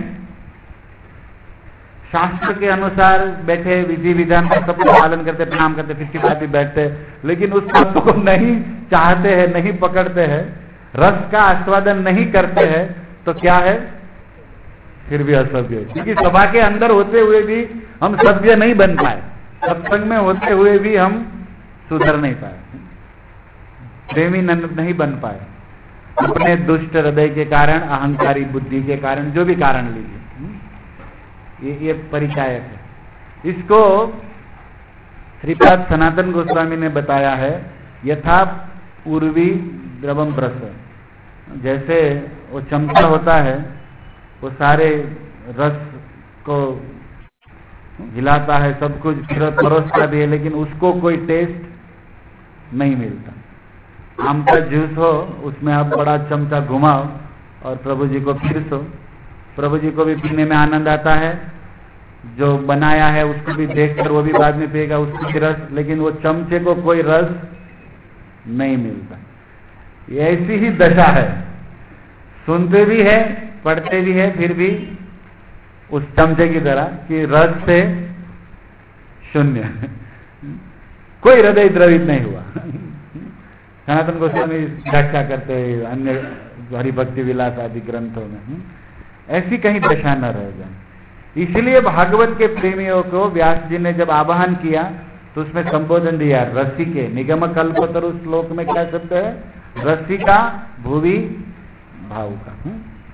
शास्त्र के अनुसार बैठे, विधि विधान का सब पालन करते, प्रणाम करते, फिर के बाद भी बैठते, लेकिन उस तत्व को नहीं चाहते हैं, नहीं पकड़ते हैं, रस का आस्वादन नहीं करते हैं, तो क्या है, फिर भी असभ्य है। क्योंकि सभा के अंदर होते हुए भी हम सभ्य नहीं बन पाए, सत्संग में होते हुए भी हम सुधर नहीं पाए, प्रेमी नहीं बन पाए, अपने दुष्ट हृदय के कारण, अहंकारी बुद्धि के कारण, जो भी कारण लीजिए, ये ये परिचायक है। इसको श्रीपाद सनातन गोस्वामी ने बताया है, यथा पूर्वी द्रवम ब्रस, जैसे वो चमचा होता है, वो सारे रस को हिलाता है, सब कुछ परोसता भी है, लेकिन उसको कोई टेस्ट नहीं मिलता। आम का जूस हो, उसमें आप बड़ा चमचा घुमाओ और प्रभु जी को फिरसो, प्रभु जी को भी पीने में आनंद आता है, जो बनाया है उसको भी देखकर वो भी बाद में पिएगा उसको भी रस, लेकिन वो चमचे को कोई रस नहीं मिलता। ये ऐसी ही दशा है, सुनते भी है, पढ़ते भी है, फिर भी उस चमचे की तरह कि रस से शून्य, कोई हृदय द्रवित नहीं हुआ। सनातन गोस्वामी व्याख्या करते हैं अन्य हरिभक्ति विलास आदि ग्रंथों में, ऐसी कहीं दशा न रह जाए। इसलिए भागवत के प्रेमियों को व्यास जी ने जब आवाहन किया तो उसमें संबोधन दिया रसिके, निगम कल्पतरु श्लोक में क्या शब्द है, रसिका भुवि भावुका,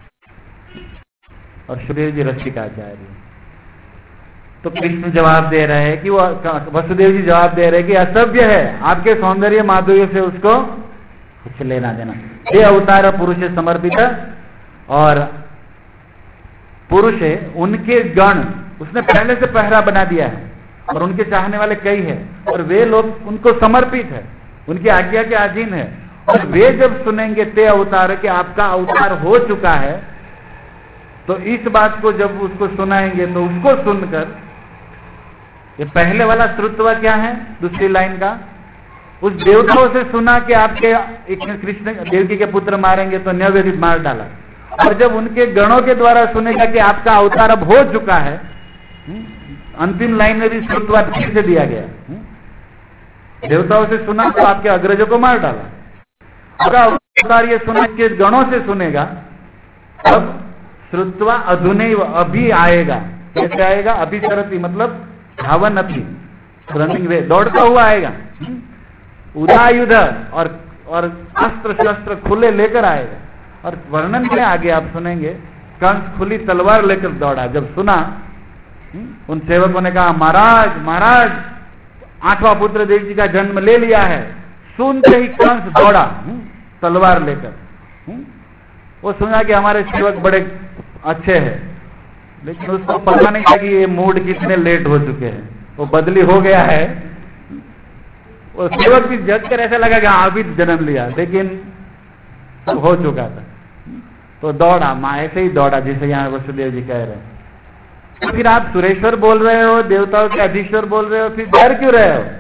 और सुखदेव जी रसिकाचार्य। तो कृष्ण जवाब दे रहे हैं कि वो, वसुदेव जी जवाब दे रहे हैं कि असभ्य है, आपके सौंदर्य माधुर्य से उसको कुछ लेना देना। ये अवतार पुरुष है समर्पित, और पुरुष है, उनके गण उसने पहले से पहरा बना दिया है, और उनके चाहने वाले कई हैं, और वे लोग उनको समर्पित है, उनकी आज्ञा के अधीन है। और वे जब सुनेंगे ते अवतार के आपका अवतार हो चुका है, तो इस बात को जब उसको सुनाएंगे तो उसको सुनकर, ये पहले वाला श्रुत्व क्या है, दूसरी लाइन का, उस देवताओं से सुना कि आपके कृष्ण देवकी के पुत्र मारेंगे तो न्यवधिक मार डाला, और जब उनके गणों के द्वारा सुनेगा कि आपका अवतार अब हो चुका है, अंतिम लाइन में भी श्रुत्व ठीक से दिया गया, देवताओं से सुना तो आपके अग्रजों को मार डाला, अगर अवतार ये सुना के गणों से सुनेगा तब श्रुत्वा अधुनैव, अभी आएगा। कैसे आएगा, अभी सरती मतलब धावन अपी, रनिंग वे, दौड़ता हुआ आएगा, उदायुध और और अस्त्र शस्त्र खुले लेकर आएगा। और वर्णन में आगे आप सुनेंगे, कंस खुली तलवार लेकर दौड़ा। जब सुना, उन सेवकों ने कहा महाराज महाराज आठवां पुत्र देव जी का जन्म ले लिया है। सुनते ही कंस दौड़ा तलवार लेकर। वो सुना कि हमारे सेवक बड़े अच्छे हैं, लेकिन उसको पता नहीं था कि ये मूड कितने लेट हो चुके हैं, वो बदली हो गया है। वो सेवक भी जज कर ऐसा लगा कि अभी जन्म लिया, लेकिन सब हो चुका था। तो दौड़ा, माँ ऐसे ही दौड़ा जैसे यहाँ वसुदेव जी कह रहे हैं। तो फिर आप सुरेश्वर बोल रहे हो, देवताओं के अधीश्वर बोल रहे हो, फिर डर क्यों रहे हो?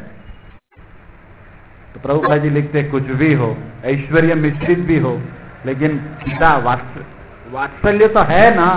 तो प्रभुपाद जी लिखते कुछ भी हो, ऐश्वर्य मिश्रित भी हो, लेकिन पिता वात्सल्य तो है ना।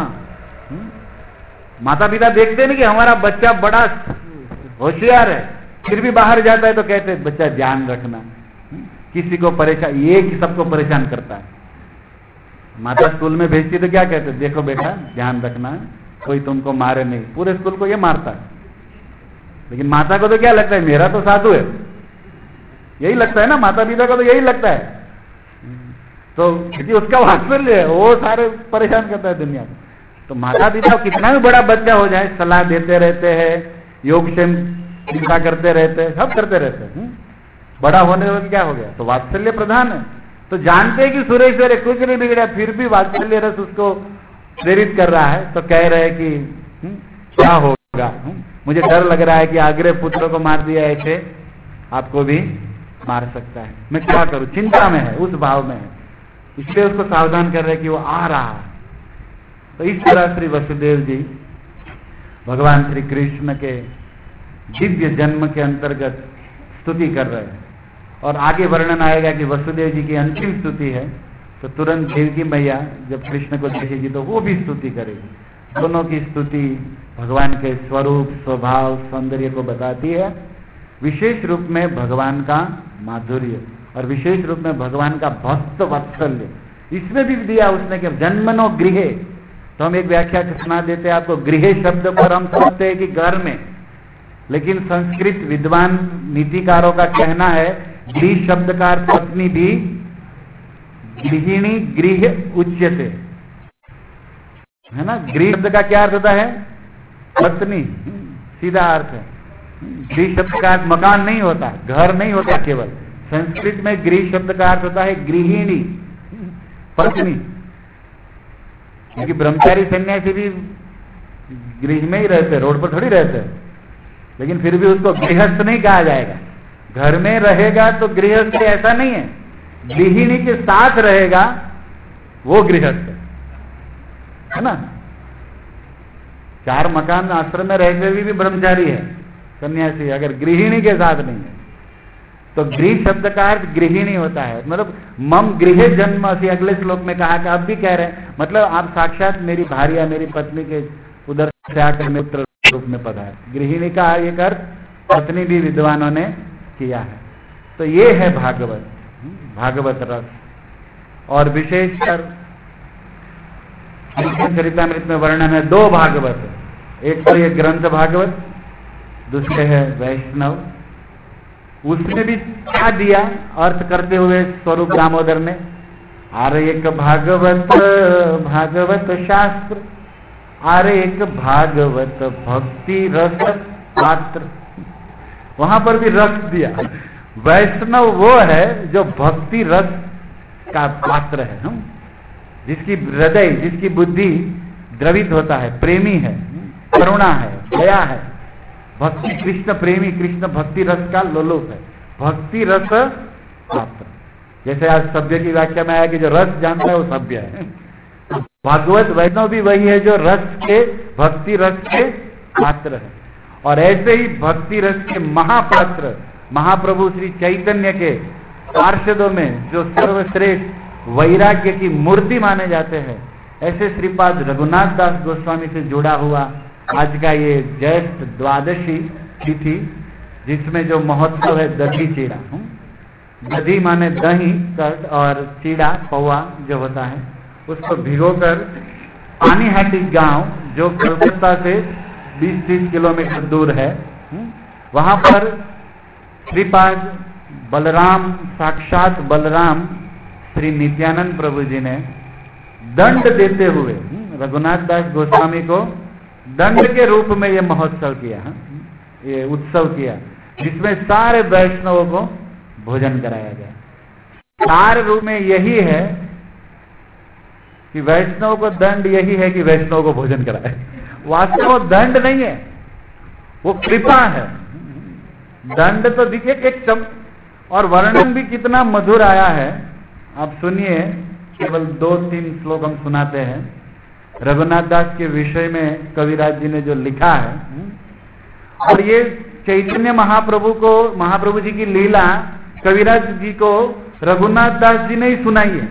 माता पिता देखते नहीं कि हमारा बच्चा बड़ा होशियार है, फिर भी बाहर जाता है तो कहते बच्चा ध्यान रखना, किसी को परेशान, ये कि सबको परेशान करता है। माता स्कूल में भेजती तो क्या कहते, देखो बेटा ध्यान रखना, कोई तुमको मारे नहीं। पूरे स्कूल को ये मारता है, लेकिन माता को तो क्या लगता है, मेरा तो साधु है, यही लगता है ना, माता पिता को तो यही लगता है। तो क्योंकि उसका वात्सल्य है, वो सारे परेशान करता है दुनिया में। तो माता पिता कितना भी बड़ा बच्चा हो जाए, सलाह देते रहते हैं, योग से चिंता करते रहते हैं, सब करते रहते हैं। बड़ा होने में क्या हो गया, तो वात्सल्य प्रधान है। तो जानते हैं कि सुरेश्वर कुछ नहीं बिगड़ा, फिर भी वात्सल्य रस उसको प्रेरित कर रहा है। तो कह रहे हैं कि हुँ, क्या होगा, हुँ, मुझे डर लग रहा है कि आग्रह पुत्र को मार दिया, ऐसे आपको भी मार सकता है, मैं क्या करूं, चिंता में है, उस भाव में है, इसलिए उसको सावधान कर रहे हैं कि वो आ रहा है। तो इस तरह श्री वसुदेव जी भगवान श्री कृष्ण के दिव्य जन्म के अंतर्गत स्तुति कर रहे हैं। और आगे वर्णन आएगा कि वसुदेव जी की अंतिम स्तुति है, तो तुरंत देवकी मैया जब कृष्ण को देखेगी तो वो भी स्तुति करेगी। दोनों की स्तुति भगवान के स्वरूप, स्वभाव, सौंदर्य को बताती है, विशेष रूप में भगवान का माधुर्य और विशेष रूप में भगवान का भक्त वात्सल्य। इसमें भी दिया उसने कि जन्मनो गृहे, तो हम एक व्याख्या सुना देते हैं आपको, गृहे शब्द पर हम समझते हैं कि घर में, लेकिन संस्कृत विद्वान नीतिकारों का कहना है गृह शब्द का अर्थ पत्नी भी, गृहिणी गृह उच्यते, है ना। गृह शब्द का क्या अर्थ होता है, पत्नी, सीधा अर्थ है। गृह शब्द का अर्थ मकान नहीं होता, घर नहीं होता केवल, संस्कृत में गृह शब्द का अर्थ होता है गृहिणी, पत्नी। क्योंकि ब्रह्मचारी सन्यासी भी गृह में ही रहते, रोड पर थोड़ी रहते, लेकिन फिर भी उसको गृहस्थ नहीं कहा जाएगा। घर में रहेगा तो गृहस्थ, ऐसा नहीं है, गृहिणी के साथ रहेगा वो गृहस्थ है ना। चार मकान आश्रम में रहते हुए भी ब्रह्मचारी है, सन्यासी, अगर गृहिणी के साथ नहीं है। तो गृह शब्द का अर्थ गृहिणी होता है, मतलब मम गृह जन्म, असी अगले श्लोक में कहा कि अब भी कह रहे हैं, मतलब आप साक्षात मेरी भार्या, मेरी पत्नी के उधर से आकर मित्र रूप में पधारे। गृहिणी का एक अर्थ पत्नी भी विद्वानों ने किया है। तो ये है भागवत, भागवत रस। और विशेषकर चरितमृत में वर्णन है दो भागवत, एक तो ये ग्रंथ भागवत, दूसरे है वैष्णव। उसने भी क्या दिया अर्थ करते हुए स्वरूप दामोदर ने, आरे एक भागवत भागवत शास्त्र, आरे एक भागवत भक्ति रस पात्र। वहां पर भी रस दिया। वैष्णव वो है जो भक्ति रस का पात्र है, हम जिसकी हृदय, जिसकी बुद्धि द्रवित होता है, प्रेमी है, करुणा है, दया है, भक्ति, कृष्ण प्रेमी, कृष्ण भक्ति रस का लोलुप है, भक्ति रस पात्र। जैसे आज सभ्य की व्याख्या में आया कि जो रस जानता है वो सभ्य है, तो भागवत वैष्णव भी वही है जो रस के, भक्ति रस के पात्र है। और ऐसे ही भक्ति रस के महापात्र महाप्रभु श्री चैतन्य के पार्षदों में जो सर्वश्रेष्ठ वैराग्य की मूर्ति माने जाते हैं, ऐसे श्रीपाद रघुनाथ दास गोस्वामी से जुड़ा हुआ आज का ये ज्येष्ठ द्वादशी तिथि, जिसमें जो महोत्सव है दधी चीड़ा, दधी माने दही, कर्ड, और चीड़ा पौवा जो होता है, उसको भिगोकर पानीहाटी गांव जो कलकत्ता से बीस तीस किलोमीटर दूर है, वहां पर श्रीपाद बलराम, साक्षात बलराम श्री नित्यानंद प्रभु जी ने दंड देते हुए रघुनाथ दास गोस्वामी को दंड के रूप में ये महोत्सव किया, ये उत्सव किया, जिसमें सारे वैष्णवों को भोजन कराया गया। सार रूप में यही है कि वैष्णव को दंड यही है कि वैष्णव को भोजन कराए। वास्तव में दंड नहीं है, वो कृपा है। दंड तो दिखे एक चम, और वर्णन भी कितना मधुर आया है, आप सुनिए, केवल दो तीन श्लोक हम सुनाते हैं। रघुनाथ दास के विषय में कविराज जी ने जो लिखा है, और ये चैतन्य महाप्रभु को, महाप्रभु जी की लीला कविराज जी को रघुनाथ दास जी ने ही सुनाई है।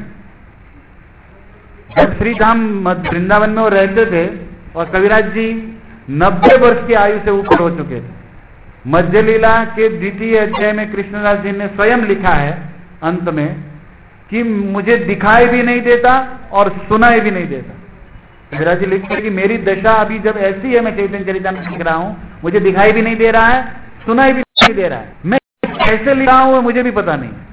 जब श्री धाम वृंदावन में वो रहते थे और कविराज जी नब्बे वर्ष की आयु से ऊपर हो चुके थे। मध्य लीला के द्वितीय अध्याय में कृष्णदास जी ने स्वयं लिखा है अंत में कि मुझे दिखाई भी नहीं देता और सुनाई भी नहीं देता। कविराज जी लिखते हैं कि मेरी दशा अभी जब ऐसी है, मैं चैतन्य चरितामृत लिख रहा हूं, मुझे दिखाई भी नहीं दे रहा है, सुनाई भी नहीं दे रहा है, मैं कैसे लिख रहा हूं मुझे भी पता नहीं,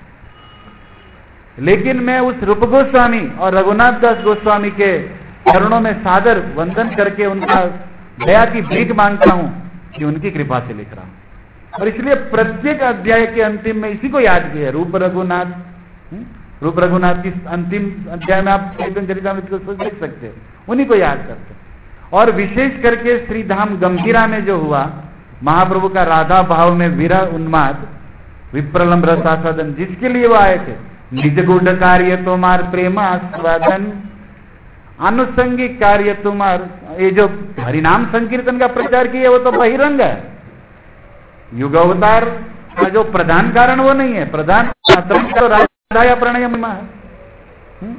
लेकिन मैं उस रूप गोस्वामी और रघुनाथ दास गोस्वामी के चरणों में सादर वंदन करके उनका दया की भीख मांगता हूं कि उनकी कृपा से लिख रहा हूं। और इसलिए प्रत्येक अध्याय के अंतिम में इसी को याद किया, रूप रघुनाथ। रूप रघुनाथ की अंतिम अध्याय में आप चैतन्य चरितामृत को देख सकते हैं, उन्हीं को याद करते। और विशेष करके श्रीधाम गंभीरा में जो हुआ, महाप्रभु का राधा भाव में विरह उन्माद विप्रलंब रसास्वादन, जिसके लिए वो आए थे, निज गुड कार्य तुम्हार प्रेम आस्वादन, आनुषंगिक कार्य तुम्हार, ये जो हरिनाम संकीर्तन का प्रचार किया वो तो बहिरंग है। युग अवतार का जो प्रधान कारण वो नहीं है, प्रधान राधा प्रणय महिमा है।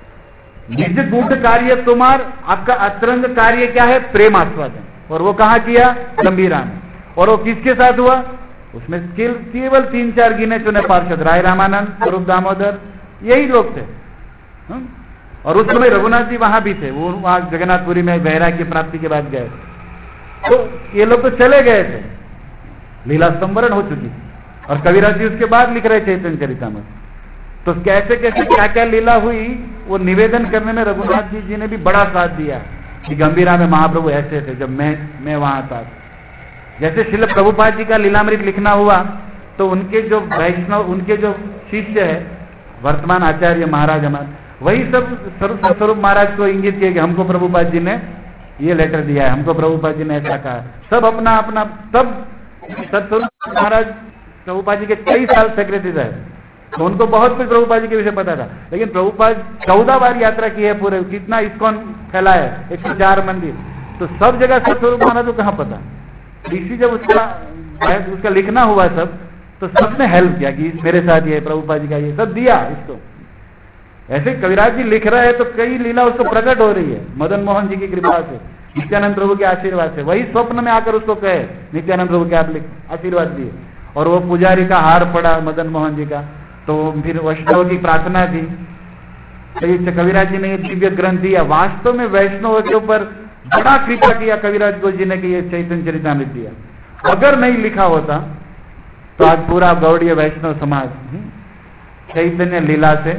निज गुड कार्य तुम्हार, आपका अतरंग कार्य क्या है? प्रेम आस्वादन। और वो कहा किया? गंभीरा में। और वो किसके साथ हुआ? उसमें केवल तीन चार गिने चुने पार्षद, राय रामानंद, स्वरूप दामोदर, यही लोग थे। हुँ? और उस समय रघुनाथ जी वहां भी थे, वो वहां जगन्नाथपुरी में वैराग्य की प्राप्ति के बाद गए। तो ये लोग तो चले गए थे, लीला संवरण हो चुकी, और कविराज जी उसके बाद लिख रहे चैतन्य चरितामृत। तो कैसे कैसे क्या क्या लीला हुई वो निवेदन करने में रघुनाथ जी जी ने भी बड़ा साथ दिया कि गंभीरा में महाप्रभु ऐसे थे जब मैं मैं वहां था। जैसे श्रील प्रभुपाद जी का लीलामृत लिखना हुआ तो उनके जो वैष्णव, उनके जो शिष्य है वर्तमान आचार्य महाराज हमारे, वही सब स्वरूप महाराज को इंगित किए कि हमको प्रभुपाद जी ने ये लेटर दिया है, हमको प्रभुपाद जी ने ऐसा कहा। सब अपना अपना, सब सतस्वरूप महाराज प्रभुपाद जी के कई साल सेक्रेटरी रहे, तो उनको बहुत कुछ प्रभुपाद जी के विषय पता था। लेकिन प्रभुपाद चौदह बार यात्रा की है पूरे, कितना इस्कॉन फैला है, एक सौ चार मंदिर, तो सब जगह सतस्वरूप महाराज को कहाँ पता। इसी जब उसका उसका लिखना हुआ सब, तो सबने हेल्प किया कि मेरे साथ ये प्रभुपाद जी का ये सब दिया इसको। ऐसे कविराज जी लिख रहे हैं तो कई लीला उसको प्रकट हो रही है मदन मोहन जी की कृपा से, नित्यानंद प्रभु के आशीर्वाद से। वही स्वप्न में आकर उसको कहे नित्यानंद प्रभु के आप आशीर्वाद दिए, और वो पुजारी का हार पड़ा मदन मोहन जी का, तो फिर वैष्णव की प्रार्थना थी, तो ये कविराज जी ने ये दिव्य ग्रंथ दिया। वास्तव में वैष्णव के ऊपर बड़ा कृपा किया कविराज गोस्वामी जी ने कि ये चैतन्य चरितामृत दिया। अगर नहीं लिखा होता तो आज पूरा गौड़ीय वैष्णव समाज चैतन्य लीला से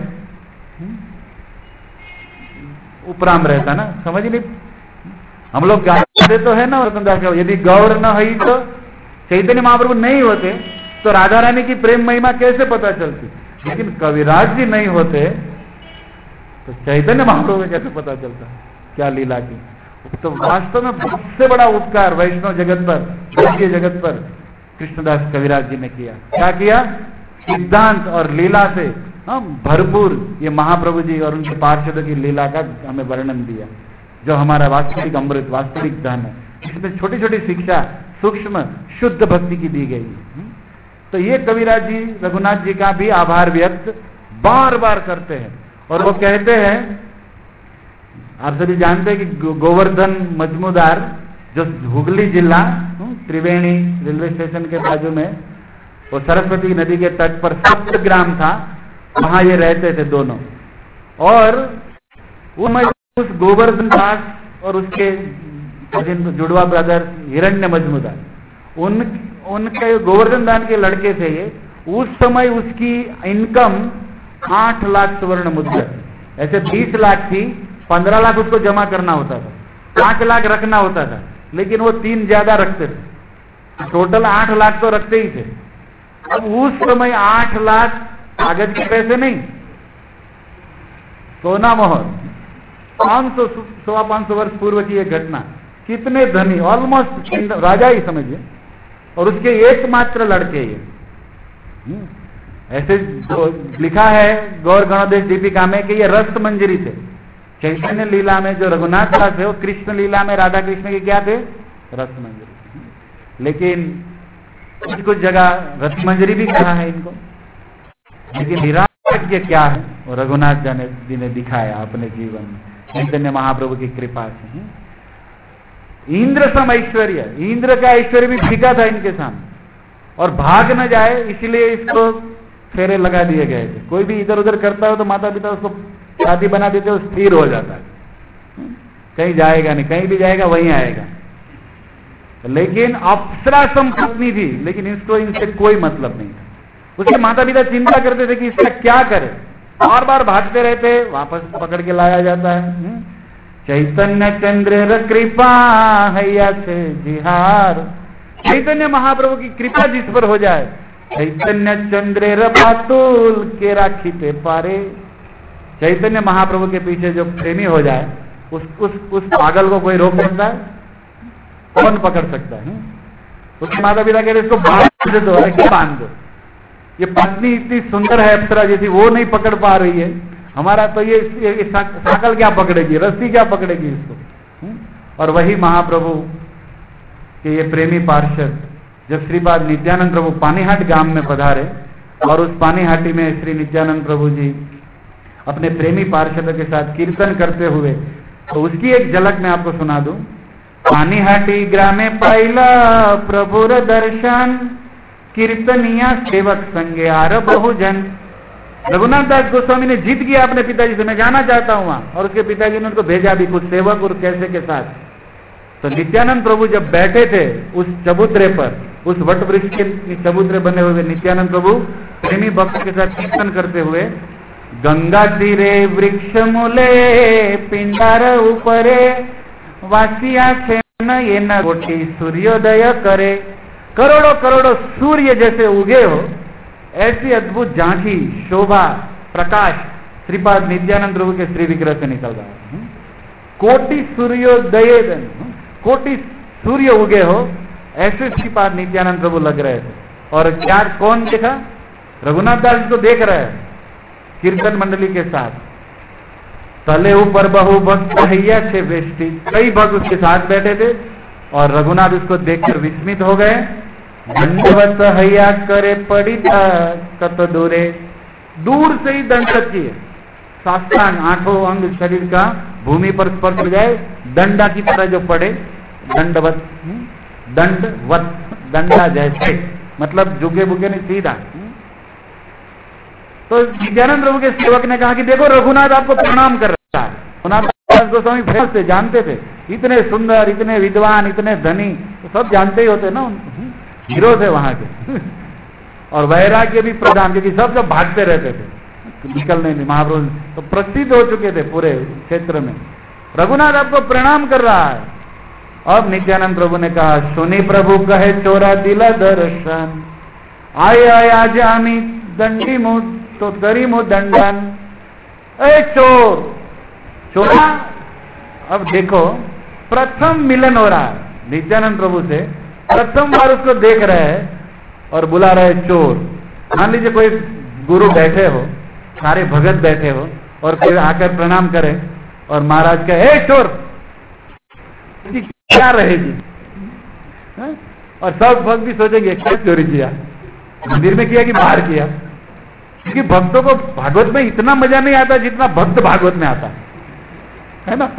उपराम रहता ना, समझ नहीं। हम लोग गाते तो है ना रतनदास, यदि गौर न हुई तो चैतन्य महाप्रभु नहीं होते तो राधा रानी की प्रेम महिमा कैसे पता चलती। लेकिन कविराज जी नहीं होते तो चैतन्य महाप्रभु में कैसे पता चलता क्या लीला की। तो वास्तव में सबसे बड़ा उपकार वैष्णव जगत पर, भारतीय जगत पर कृष्णदास कविराज जी ने किया। क्या किया? सिद्धांत और लीला से हम भरपूर ये महाप्रभु जी और उनके पार्षदों की लीला का हमें वर्णन दिया, जो हमारा वास्तविक अमृत, वास्तविक धन है। इसमें छोटी छोटी शिक्षा सूक्ष्म शुद्ध भक्ति की दी गई है। तो ये कविराज जी रघुनाथ जी का भी आभार व्यक्त बार बार करते हैं। और वो कहते हैं, आप सभी जानते हैं कि गोवर्धन मजमूदार जो हुगली जिला त्रिवेणी रेलवे स्टेशन के बाजू में, वो सरस्वती नदी के तट पर सप्तग्राम था, वहां ये रहते थे दोनों। और उस गोवर्धन दास और उसके जुड़वा ब्रदर हिरण्य मजमूदार, उन उनके गोवर्धन दान के लड़के थे ये। उस समय उसकी इनकम आठ लाख स्वर्ण मुद्रा, ऐसे बीस लाख थी, पंद्रह लाख उसको जमा करना होता था, पांच लाख रखना होता था, लेकिन वो तीन ज्यादा रखते थे, टोटल आठ लाख तो रखते ही थे। अब उस समय आठ लाख कागज के पैसे नहीं, सोना मोहर, पांच सौ सवा पांच सौ वर्ष पूर्व की यह घटना। कितने धनी, ऑलमोस्ट राजा ही समझिए, और उसके एकमात्र लड़के ये। ऐसे लिखा है गौर गणोदेश दीपिका में कि ये रस्त मंजरी थे, चैतन्य लीला में जो रघुनाथ दास है वो कृष्ण लीला में राधा कृष्ण के क्या थे? रस मंजरी। लेकिन कुछ कुछ जगह रस मंजरी भी कहा है इनको, लेकिन विराग्य क्या है वो रघुनाथ जी ने दिखाया अपने जीवन में चैतन्य महाप्रभु की कृपा से। इंद्र सम ऐश्वर्य, इंद्र का ऐश्वर्य भी फीका था इनके सामने, और भाग न जाए इसलिए इसको फेरे लगा दिए गए थे। कोई भी इधर उधर करता हो तो माता पिता उसको शादी बना देते, वो स्थिर हो जाता है, कहीं जाएगा नहीं, कहीं भी जाएगा वहीं आएगा। लेकिन अप्सरा सम पत्नी थी, लेकिन इसको इनसे कोई मतलब नहीं था। उसके माता पिता चिंता करते थे कि इसका क्या करे, बार बार भागते रहते, वापस पकड़ के लाया जाता है। चैतन्य चंद्र कृपा हैया से जिहार, चैतन्य महाप्रभु की कृपा जिस पर हो जाए, चैतन्य चंद्र बातुल के राखी पे पारे, चैतन्य महाप्रभु के पीछे जो प्रेमी हो जाए उस उस उस पागल को कोई रोक सकता है? कौन पकड़ सकता है? उसके माता पिता कहते इसको बांध दो। अरे क्या बांध दो, ये पत्नी इतनी सुंदर है अप्सरा जैसी, वो नहीं पकड़ पा रही है, हमारा तो ये, ये, ये साकल क्या पकड़ेगी, रस्सी क्या पकड़ेगी इसको? हुँ? और वही महाप्रभु के ये प्रेमी पार्षद जब श्रीपाद नित्यानंद प्रभु पानीहाट गांव में पधारे, और उस पानीहाटी में श्री नित्यानंद प्रभु जी अपने प्रेमी पार्षदों के साथ कीर्तन करते हुए, तो उसकी एक झलक मैं आपको सुना दूं। पानीहाटी ग्रामे पाइला प्रभुर दर्शन, कीर्तनिया सेवक संगे आर बहुजन। रघुनाथ दास गोस्वामी ने जीत किया अपने पिताजी से, मैं जाना चाहता हूं वहां, और उसके पिताजी ने उनको भेजा भी कुछ सेवक और कैसे के साथ। तो नित्यानंद प्रभु जब बैठे थे उस चबूतरे पर, उस वट वृक्ष के चबूतरे बने हुए, नित्यानंद प्रभु प्रेमी भक्त के साथ कीर्तन करते हुए, गंगा तीरे वृक्ष मूले पिंडार ऊपरे, वासिया छेन ये न कोटि सूर्योदय करे। करोड़ों करोड़ों सूर्य जैसे उगे हो, ऐसी अद्भुत झांकी, शोभा, प्रकाश श्रीपाद नित्यानंद प्रभु के श्री विग्रह से निकल रहा है। कोटि सूर्योदय, कोटि सूर्य उगे हो, ऐसे श्रीपाद नित्यानंद प्रभु लग रहे थे। और क्या कौन देखा? रघुनाथ दास को देख रहे हैं कीर्तन मंडली के साथ। तले ऊपर बहु भक्त हैया से वेष्टि, कई भक्त उसके साथ बैठे थे, और रघुनाथ उसको देखकर विस्मित हो गए। दंडवत हैया करे पड़ी था कत दूरे, दूर से ही दंडवत किए, साष्टांग आठों अंग शरीर का भूमि पर स्पर्श हो जाए, दंडा की तरह जो पड़े, दंडवत, दंडवत, दंडा जैसे, मतलब झुके बुके नहीं, सीधा। तो नित्यानंद प्रभु के सेवक ने कहा कि देखो रघुनाथ आपको प्रणाम कर रहा है। रघुनाथ दास गोस्वामी फेमस थे, जानते थे, इतने सुंदर, इतने विद्वान, इतने धनी, तो सब जानते ही होते ना, हीरो थे वहां के। और वैराग्य भी प्रधान, क्योंकि सब सब भागते रहते थे, निकलने में महाप्रभु तो प्रसिद्ध हो चुके थे पूरे क्षेत्र में। रघुनाथ आपको प्रणाम कर रहा है। अब नित्यानंद प्रभु ने कहा, सुनी प्रभु कहे चोरा दिला दर्शन, आय आया जामी दंडी मुँह तो करी मुँह दंडन। ए चोर, चोरा, अब देखो प्रथम मिलन हो रहा है नित्यानंद प्रभु से, प्रथम बार उसको देख रहे हैं और बुला रहे चोर। मान लीजिए कोई गुरु बैठे हो, सारे भगत बैठे हो, और फिर आकर प्रणाम करें और महाराज कहे ए चोर, क्या रहेगी? है? और सब भक्त भी सोचेंगे क्या चोरी किया, मंदिर में किया कि बाहर किया? क्योंकि भक्तों को भागवत में इतना मजा नहीं आता जितना भक्त भागवत में आता है ना।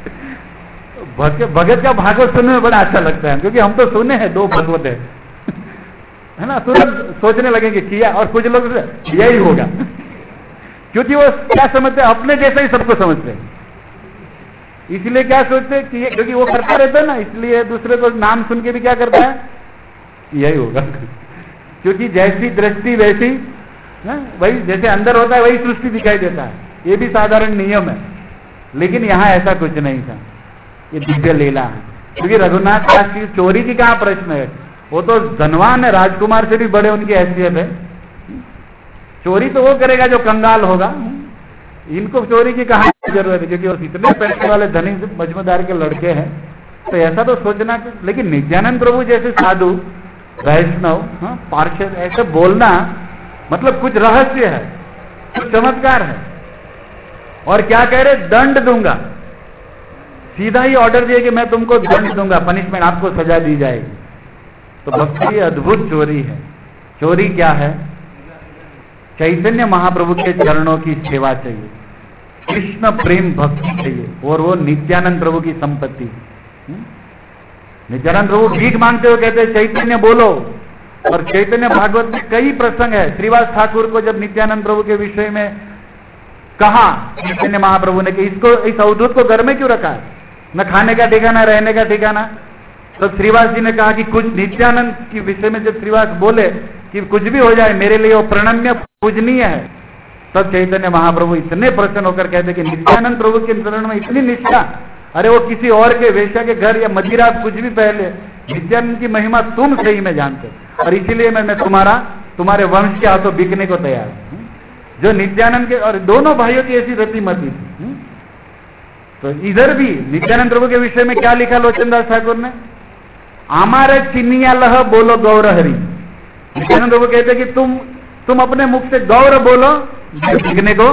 भगत का भागवत सुनने में बड़ा अच्छा लगता है, क्योंकि हम तो सुने हैं, दो भागवत है, है ना। तुरंत सोचने लगेंगे किया, और कुछ लोग किया ही होगा, क्योंकि वो क्या समझते हैं, अपने जैसा ही सबको समझते हैं। इसलिए क्या सोचते हैं कि क्योंकि वो करता रहता है ना, इसलिए दूसरे को नाम सुन के भी क्या करता है, यही होगा। क्योंकि जैसी दृष्टि वैसी, वही जैसे अंदर होता है वही सृष्टि दिखाई देता है, ये भी साधारण नियम है। लेकिन यहाँ ऐसा कुछ नहीं था, ये दिव्य लीला है। क्योंकि रघुनाथ दास की चोरी की कहाँ प्रश्न है, वो तो धनवान है, राजकुमार से भी बड़े उनकी हैसियत है। चोरी तो वो करेगा जो कंगाल होगा, इनको चोरी की कहाँ जरूरत है, क्योंकि वो इतने पैसे वाले धनी मजमूदार के लड़के हैं। तो ऐसा तो सोचना, लेकिन नित्यानंद प्रभु जैसे साधु वैष्णव पार्षद ऐसे बोलना, मतलब कुछ रहस्य है, कुछ चमत्कार है। और क्या कह रहे, दंड दूंगा। सीधा ही ऑर्डर दिया कि मैं तुमको दंड दूंगा, पनिशमेंट, आपको सजा दी जाएगी। तो भक्ति अद्भुत चोरी है। चोरी क्या है? चैतन्य महाप्रभु के चरणों की सेवा चाहिए, कृष्ण प्रेम भक्ति चाहिए, और वो नित्यानंद प्रभु की संपत्ति। नित्यानंद प्रभु भीख मांगते हुए कहते हैं चैतन्य बोलो, और चैतन्य भागवत में कई प्रसंग है। श्रीवास ठाकुर को जब नित्यानंद प्रभु के विषय में कहा चैतन्य महाप्रभु ने कि इसको, इस अवधूत को घर में क्यों रखा है, न खाने का ठिकाना, रहने का ठिकाना, तो श्रीवास जी ने कहा कि कुछ नित्यानंद के विषय में जब श्रीवास बोले कि कुछ भी हो जाए मेरे लिए वो प्रणम्य पूजनीय है, तब चैतन्य महाप्रभु इतने प्रसन्न होकर कहते कि नित्यानंद प्रभु के चरण में इतनी निष्ठा, अरे वो किसी और के वेश्या के घर या मदिरा कुछ भी पहले, नित्यानंद की महिमा तुम सही में जानते, और इसीलिए मैं, मैं तुम्हारा तुम्हारे वंश के हाथों बिकने को तैयार हूं। जो नित्यानंद के, और दोनों भाइयों की ऐसी रतिमती थी। तो इधर भी नित्यानंद प्रभु के विषय में क्या लिखा लोचनदास ठाकुर ने, हमारे चिनिया लह बोलो गौर हरि। नित्यानंद प्रभु कहते कि तुम तुम अपने मुख से गौर बोलो, बिकने को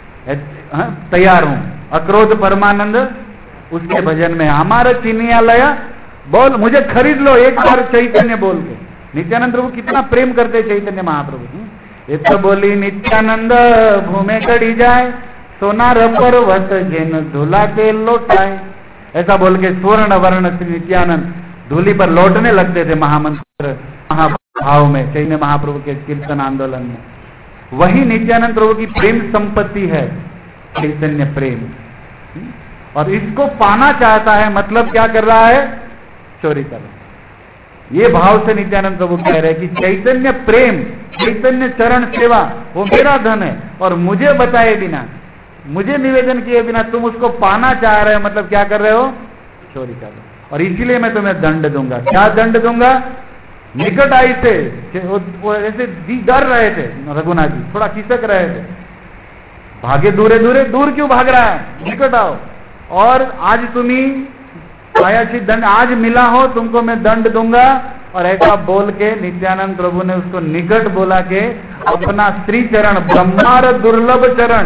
तैयार हूं। अक्रोध परमानंद उसके भजन में, हमारा चिनियालय बोल, मुझे खरीद लो एक बार चैतन्य बोल के। नित्यानंद प्रभु कितना प्रेम करते चैतन्य महाप्रभु। एक तो बोली नित्यानंद भूमे कड़ी जाए, सोनार पर्वत जिन धूला के लौटाए, ऐसा बोल के स्वर्ण वर्ण श्री नित्यानंद धूली पर लौटने लगते थे महामंत्र महाभाव में, चैतन्य महाप्रभु के कीर्तन आंदोलन में। वही नित्यानंद प्रभु की प्रेम संपत्ति है, चैतन्य प्रेम, और इसको पाना चाहता है, मतलब क्या कर रहा है, चोरी कर रहा है। ये भाव से नित्यानंद प्रभु कह रहे हैं कि चैतन्य प्रेम, चैतन्य चरण सेवा वो मेरा धन है, और मुझे बताए बिना, मुझे निवेदन किए बिना तुम उसको पाना चाह रहे हो, मतलब क्या कर रहे हो, चोरी कर रहे हो। और इसीलिए मैं तुम्हें दंड दूंगा। क्या दंड दूंगा? निकट आई थे, वो ऐसे डर रहे थे रघुनाथ जी, थोड़ा खिसक रहे थे, भागे दूरे दूरे, दूर क्यों भाग रहा है, निकट आओ। और आज तुम्ही प्रायश्चित दंड आज मिला हो, तुमको मैं दंड दूंगा। और ऐसा बोल के नित्यानंद प्रभु ने उसको निकट बोला के अपना श्री चरण, ब्रह्मार दुर्लभ चरण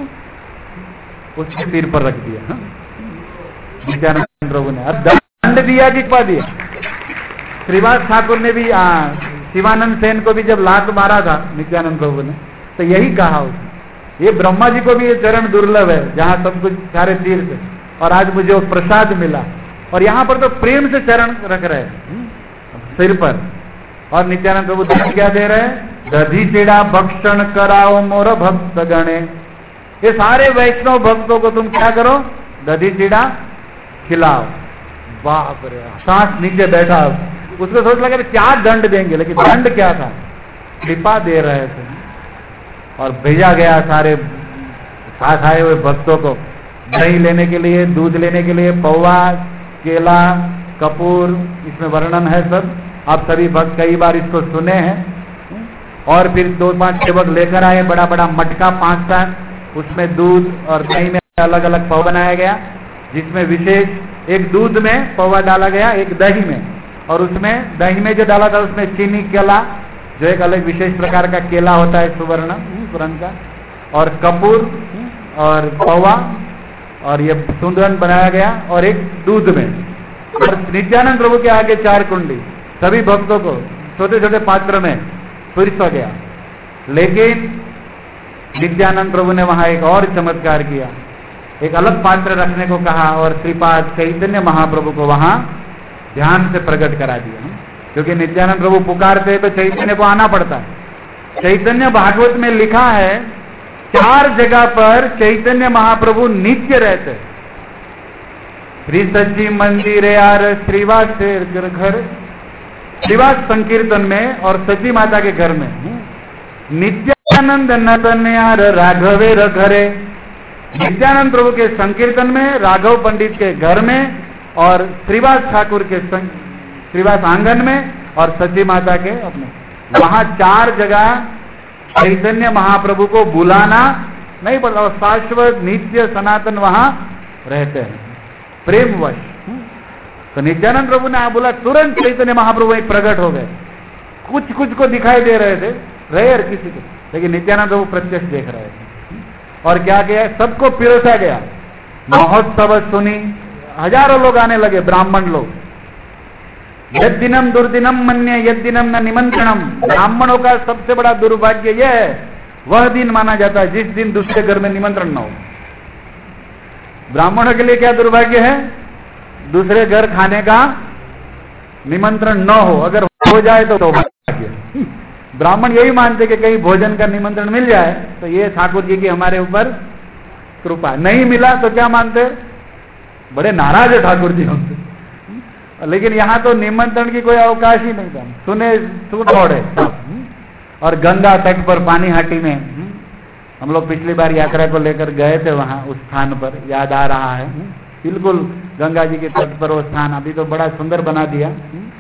उसके सिर पर रख दिया नित्यानंद प्रभु ने। अब दंड दिया कि पा दिया? श्रीवास ठाकुर ने भी, शिवानंद सेन को भी जब लात मारा था नित्यानंद प्रभु ने, तो यही कहा उसने, ये ब्रह्मा जी को भी ये चरण दुर्लभ है जहां सब कुछ सारे तीर्थ, और आज मुझे वो प्रसाद मिला। और यहां पर तो प्रेम से चरण रख रहे हैं सिर पर। और नित्यानंद प्रभु दंड क्या दे रहे हैं? दधी चिड़ा भक्षण कराओ मोर भक्त गणे। ये सारे वैष्णव भक्तों को तुम क्या करो? दधी चिड़ा खिलाओ। बाप रे, सांस नीचे बैठा, उसको सोच लगा क्या दंड देंगे, लेकिन दंड क्या था? कृपा दे रहे थे। और भेजा गया सारे साथ आए हुए भक्तों को दही लेने के लिए, दूध लेने के लिए, पौवा, केला, कपूर, इसमें वर्णन है सब। आप सभी भक्त कई बार इसको सुने हैं। और फिर दो पांच सेवक लेकर आए, बड़ा बड़ा मटका पांचटा, उसमें दूध और दही में अलग अलग पौवा बनाया गया, जिसमें विशेष एक दूध में पौवा डाला गया, एक दही में, और उसमें दही में जो डाला था उसमें चीनी केला, जो एक अलग विशेष प्रकार का केला होता है सुवर्ण रंग का, और कपूर और पौवा, और ये सुंदरन बनाया गया, और एक दूध में। और नित्यानंद प्रभु के आगे चार कुंडी, सभी भक्तों को छोटे छोटे पात्र में पिरसा गया। लेकिन नित्यानंद प्रभु ने वहां एक और चमत्कार किया, एक अलग पात्र रखने को कहा, और श्रीपाद चैतन्य महाप्रभु को वहां ध्यान से प्रकट करा दिया। क्योंकि नित्यानंद प्रभु पुकारते तो चैतन्य को आना पड़ता है। चैतन्य भागवत में लिखा है, चार जगह पर चैतन्य महाप्रभु नित्य रहते। श्री सच्ची मंदिर यार श्रीवास घर, श्रीवास संकीर्तन में और सची माता के घर में। नित्यानंद नतन यार राघवे घरे, नित्यानंद प्रभु के संकीर्तन में, राघव पंडित के घर में, और श्रीवास ठाकुर के श्रीवास आंगन में, और सची माता के अपने। वहां चार जगह चैतन्य महाप्रभु को बुलाना नहीं पड़ता, और शाश्वत नित्य सनातन वहां रहते हैं प्रेमवश। तो नित्यानंद प्रभु ने आप बोला, तुरंत चैतन्य महाप्रभु वहीं प्रकट हो गए। कुछ कुछ को दिखाई दे रहे थे, रेयर किसी को, लेकिन नित्यानंद प्रभु प्रत्यक्ष देख रहे थे। और क्या किया, सबको पिरोसा गया। महोत्सव सुनी, हजारों लोग आने लगे, ब्राह्मण लोग। यद दिनम दुर्दिनम मन्य यद दिनम न निमंत्रणम, ब्राह्मणों का सबसे बड़ा दुर्भाग्य यह है, वह दिन माना जाता है जिस दिन दूसरे घर में निमंत्रण न हो। ब्राह्मणों के लिए क्या दुर्भाग्य है, दूसरे घर खाने का निमंत्रण न हो, अगर हो जाए तो सौभाग्य। ब्राह्मण यही मानते कि कहीं भोजन का निमंत्रण मिल जाए तो ये ठाकुर जी की हमारे ऊपर कृपा, नहीं मिला तो क्या मानते, बड़े नाराज है ठाकुर जी हमसे। लेकिन यहां तो निमंत्रण की कोई अवकाश ही नहीं था, सुने सु दौड़े। और गंगा तट पर पानीहाटी में हम लोग पिछली बार यात्रा को लेकर गए थे, वहां उस स्थान पर याद आ रहा है, बिल्कुल गंगा जी के तट पर वो स्थान अभी तो बड़ा सुंदर बना दिया।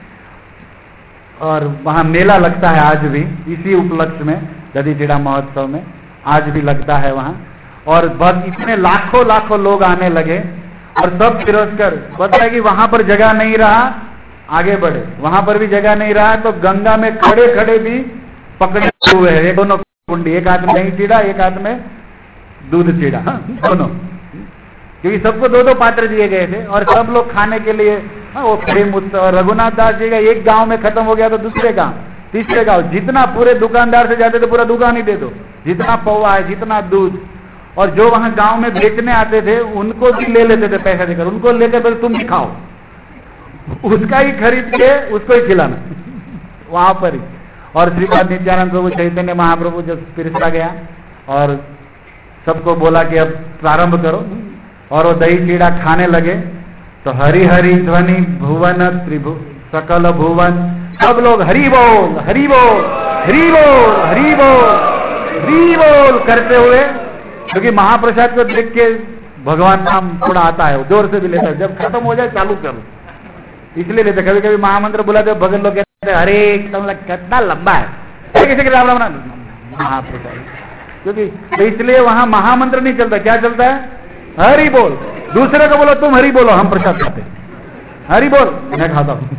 और वहां मेला लगता है आज भी, इसी उपलक्ष्य में दधीचीड़ा महोत्सव में आज भी लगता है वहां। और बस इतने लाखों लाखों लोग आने लगे और सब फिरोज कर पता है कि वहां पर जगह नहीं रहा, आगे बढ़े, वहां पर भी जगह नहीं रहा तो गंगा में खड़े खड़े भी पकड़े हुए हैं दोनों कुंडी, एक हाथ में दही चीड़ा एक हाथ में दूध चीड़ा, दोनों, क्योंकि सबको दो दो पात्र दिए गए थे और सब लोग खाने के लिए। हाँ, वो प्रेम उत्सव। रघुनाथ दास जी का एक गांव में खत्म हो गया तो दूसरे गांव, तीसरे गांव, जितना पूरे दुकानदार से जाते तो पूरा दुकान ही दे दो, जितना पौवा है जितना दूध। और जो वहां गांव में बेचने आते थे उनको भी ले लेते थे पैसा देकर, उनको लेकर फिर तुम भी खाओ, उसका ही खरीद के उसको ही खिलाना वहां पर ही। और श्रीपाद नित्यानंद प्रभु चैतन्य महाप्रभु जब पिरसा गया और सबको बोला कि अब प्रारंभ करो, और वो दही चीड़ा खाने लगे तो हरि हरि ध्वनि भुवन त्रिभु सकल भुवन, सब लोग हरि बोल हरि बोल हरि बोल हरि बोल हरि बोल करते हुए, क्योंकि महाप्रसाद को देख के भगवान नाम थोड़ा आता है, जोर से भी लेता है, जब खत्म हो जाए चालू करो, इसलिए लेते। कभी कभी महामंत्र बुलाते भगत लोग कहते हैं हरे कितना लंबा है, कैसे राम राम महाप्रसाद, क्योंकि तो इसलिए वहां महामंत्र नहीं चलता, क्या चलता है, हरि बोल। दूसरे को बोलो तुम हरि बोलो, हम प्रसाद खाते, हरि बोल मैं खाता हूं।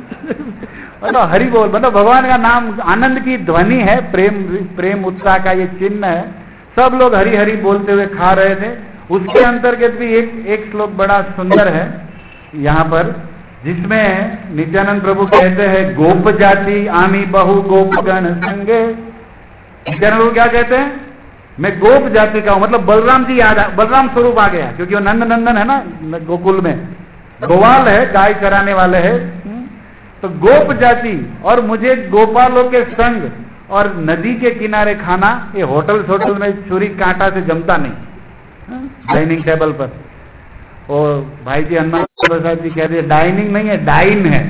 मतलब हरि बोल मतलब भगवान का नाम, आनंद की ध्वनि है, प्रेम प्रेम उत्साह का ये चिन्ह है। सब लोग हरि हरि बोलते हुए खा रहे थे। उसके अंतर्गत भी एक एक श्लोक बड़ा सुंदर है यहाँ पर, जिसमें नित्यानंद प्रभु कहते हैं गोप जाति आमी बहु गोपगण संगे। नित्यानंद प्रभु क्या कहते हैं, मैं गोप जाति का हूं, मतलब बलराम जी याद, बलराम स्वरूप आ गया, क्योंकि वो नंद नंदन है ना गोकुल में, गोवाल है, गाय चराने वाले है, तो गोप जाति और मुझे गोपालों के संग और नदी के किनारे खाना, ये होटल होटल में छुरी कांटा से जमता नहीं, डाइनिंग टेबल पर। और भाई जी हनुमान प्रसाद जी कहते हैं डाइनिंग नहीं है, डाइन है,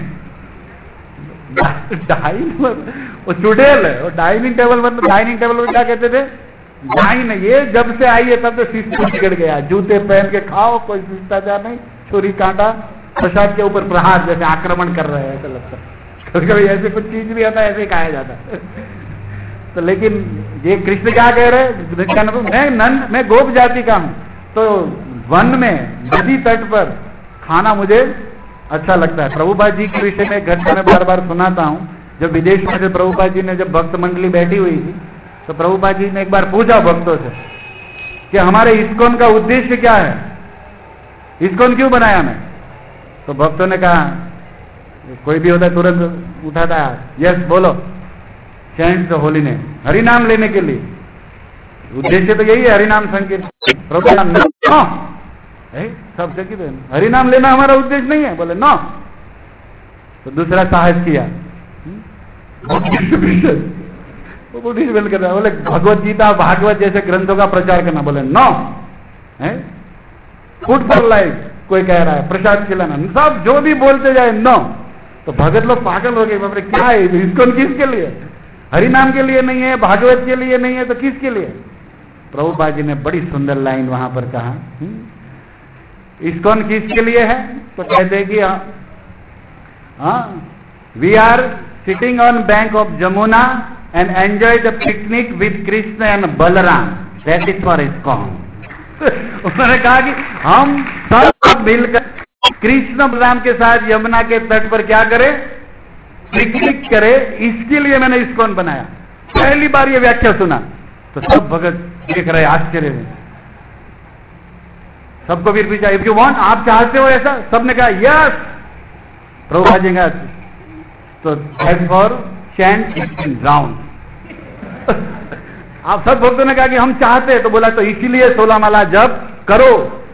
डाइन वो चुड़ैल है, और डाइनिंग टेबल मतलब डाइनिंग टेबल में क्या कहते थे, डाइन। ये जब से आई है तब से सिस्टम बिगड़ गया, जूते पहन के खाओ, कोई शिष्टाचार नहीं, छुरी कांटा, प्रसाद के ऊपर प्रहार, जैसे आक्रमण कर रहे हैं ऐसा लगता है, कभी कभी ऐसे कुछ चीज भी आता है, ऐसे ही खाया जाता है। तो लेकिन ये कृष्ण क्या कह रहे हैं, मैं नंद मैं गोप जाति का हूं, तो वन में नदी तट पर खाना मुझे अच्छा लगता है। प्रभुपाद जी के विषय में घटना में बार बार सुनाता हूं, जब विदेश में से प्रभुपाद जी ने, जब भक्त मंडली बैठी हुई थी, तो प्रभुपाद जी ने एक बार पूछा भक्तों से कि हमारे इस्कॉन का उद्देश्य क्या है, इस्कॉन क्यों बनाया मैं? तो भक्तों ने कहा, कोई भी होता है तुरंत उठाता है, यस बोलो, chant the holy name, Hari नाम लेने के लिए, उद्देश्य तो यही है, हरि नाम संकीर्तन। प्रभु नाम नो, सब जगह हरि नाम लेना हमारा उद्देश्य नहीं है, बोले नो। तो दूसरा साहस किया, बुद्धिस्ट बन कर, बोले भगवत गीता भागवत जैसे ग्रंथों का प्रचार करना, बोले नो। फूड फॉर लाइफ कोई कह रहा है, प्रसाद खिलाना, सब जो भी बोलते जाए नो। तो भगत लोग पागल हो गए, बाप रे क्या है इसको, किसके लिए, हरि नाम के लिए नहीं है, भागवत के लिए नहीं है, तो किसके लिए? प्रभुपाद जी ने बड़ी सुंदर लाइन वहां पर कहा, इस्कॉन किसके लिए है? तो कहते हैं कि we are sitting on bank of Jamuna and enjoy the picnic with Krishna and Balram, that is for ISKCON. उन्होंने कहा कि हम सब मिलकर कृष्ण बलराम के साथ यमुना के तट पर क्या करें, पिकनिक करे, इसके लिए मैंने इस्कॉन बनाया। पहली बार ये व्याख्या सुना तो सब भगत देख रहे आश्चर्य में, सबको फिर पूछा, इफ यू वांट, आप चाहते हो ऐसा? सबने कहा यस। प्रभुपाद जी का तो फॉर चैंट राउंड आप सब भक्तों ने कहा कि हम चाहते हैं, तो बोला तो इसीलिए सोलह माला जप करो,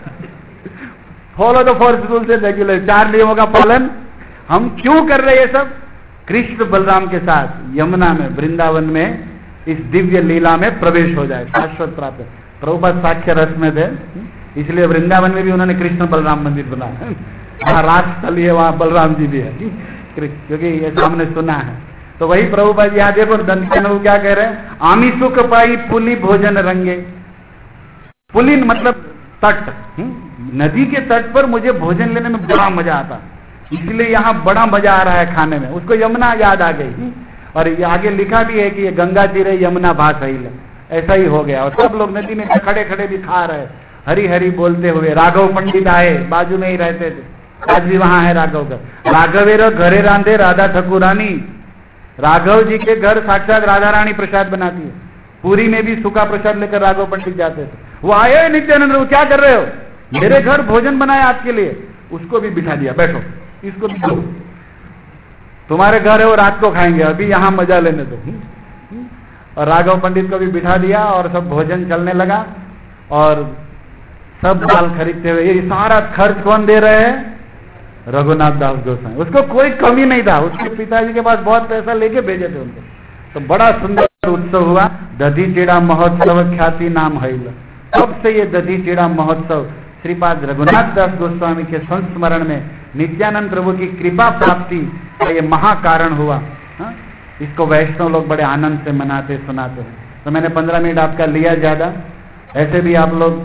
follow the four rules and regulation, चार नियमों का पालन। हम क्यों कर रहे हैं ये सब? कृष्ण बलराम के साथ यमुना में, वृंदावन में इस दिव्य लीला में प्रवेश हो जाए, शाश्वत प्राप्त। प्रभुपाद साक्ष्य रस में थे, इसलिए वृंदावन में भी उन्होंने कृष्ण बलराम मंदिर बनाया। वहां राजस्थली है, वहां बलराम जी भी है, क्योंकि ये हमने सुना है। तो वही प्रभुपाद यहाँ देखो दंतनु क्या कह रहे हैं, आमी सुख पाई पुली भोजन रंगे। पुलिन मतलब तट, नदी के तट पर मुझे भोजन लेने में बड़ा मजा आता, इसलिए यहाँ बड़ा मजा आ रहा है खाने में। उसको यमुना याद आ गई, और ये आगे लिखा भी है कि ये गंगा तीरे यमुना भासहिल, ऐसा ही हो गया। और सब लोग नदी में खड़े खड़े भी खा रहे, हरी हरी बोलते हुए। राघव पंडित आए, बाजू में ही रहते थे, आज भी वहां है राघव का। राघवेर घरे रांधे राधा ठकुरानी, राघव जी के घर साक्षात राधा रानी प्रसाद बनाती है। पूरी में भी सूखा प्रसाद लेकर राघव पंडित जाते थे। वो आए, नित्यानंद वो क्या कर रहे हो? मेरे घर भोजन बनाया आपके लिए। उसको भी बिठा दिया, बैठो, इसको भी दो, तुम्हारे घर है वो रात को खाएंगे, अभी यहां मजा लेने दो। और राघव पंडित को भी बिठा दिया और सब भोजन चलने लगा। और सब दाल खरीदते हुए, ये सारा खर्च कौन दे रहे हैं? रघुनाथ दास गोसाई। उसको कोई कमी नहीं था, उसके पिताजी के पास बहुत पैसा लेके भेजे थे उनको। तो बड़ा सुंदर उत्सव हुआ, दधी चीड़ा महोत्सव ख्याति नाम है। तब से ये दधी चीड़ा महोत्सव श्रीपाद रघुनाथ दास गोस्वामी के संस्मरण में नित्यानंद प्रभु की कृपा प्राप्ति का ये महाकारण हुआ। हा? इसको वैष्णव लोग बड़े आनंद से मनाते सुनाते हैं। तो मैंने पंद्रह मिनट आपका लिया ज्यादा। ऐसे भी आप लोग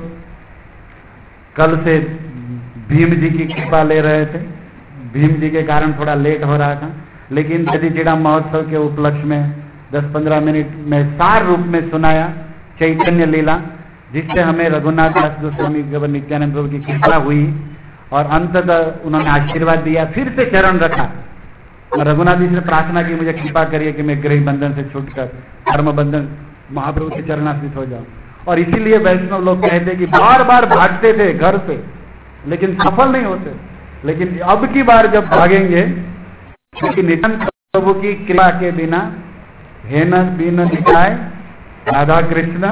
कल से भीम जी की कृपा ले रहे थे, भीम जी के कारण थोड़ा लेट हो रहा था, लेकिन दधी चीड़ा महोत्सव के उपलक्ष्य में दस पंद्रह मिनट में सार रूप में सुनाया चैतन्य लीला, जिससे हमें रघुनाथ दास गोस्वामी के नित्यानंद प्रभु की कृपा हुई। और अंततः उन्होंने आशीर्वाद दिया, फिर से चरण रखा और रघुनाथ जी से प्रार्थना की, मुझे कृपा करिए कि मैं गृह बंधन से छूटकर कर्म बंधन महाप्रभु के चरणाश्रित हो जाऊं। और इसीलिए वैष्णव लोग कहते कि बार बार भागते थे घर से, लेकिन सफल नहीं होते। लेकिन अब की बार जब भागेंगे, क्योंकि नित्यानंद प्रभु की कृपा के बिना हे न बिन निकाय राधा कृष्ण,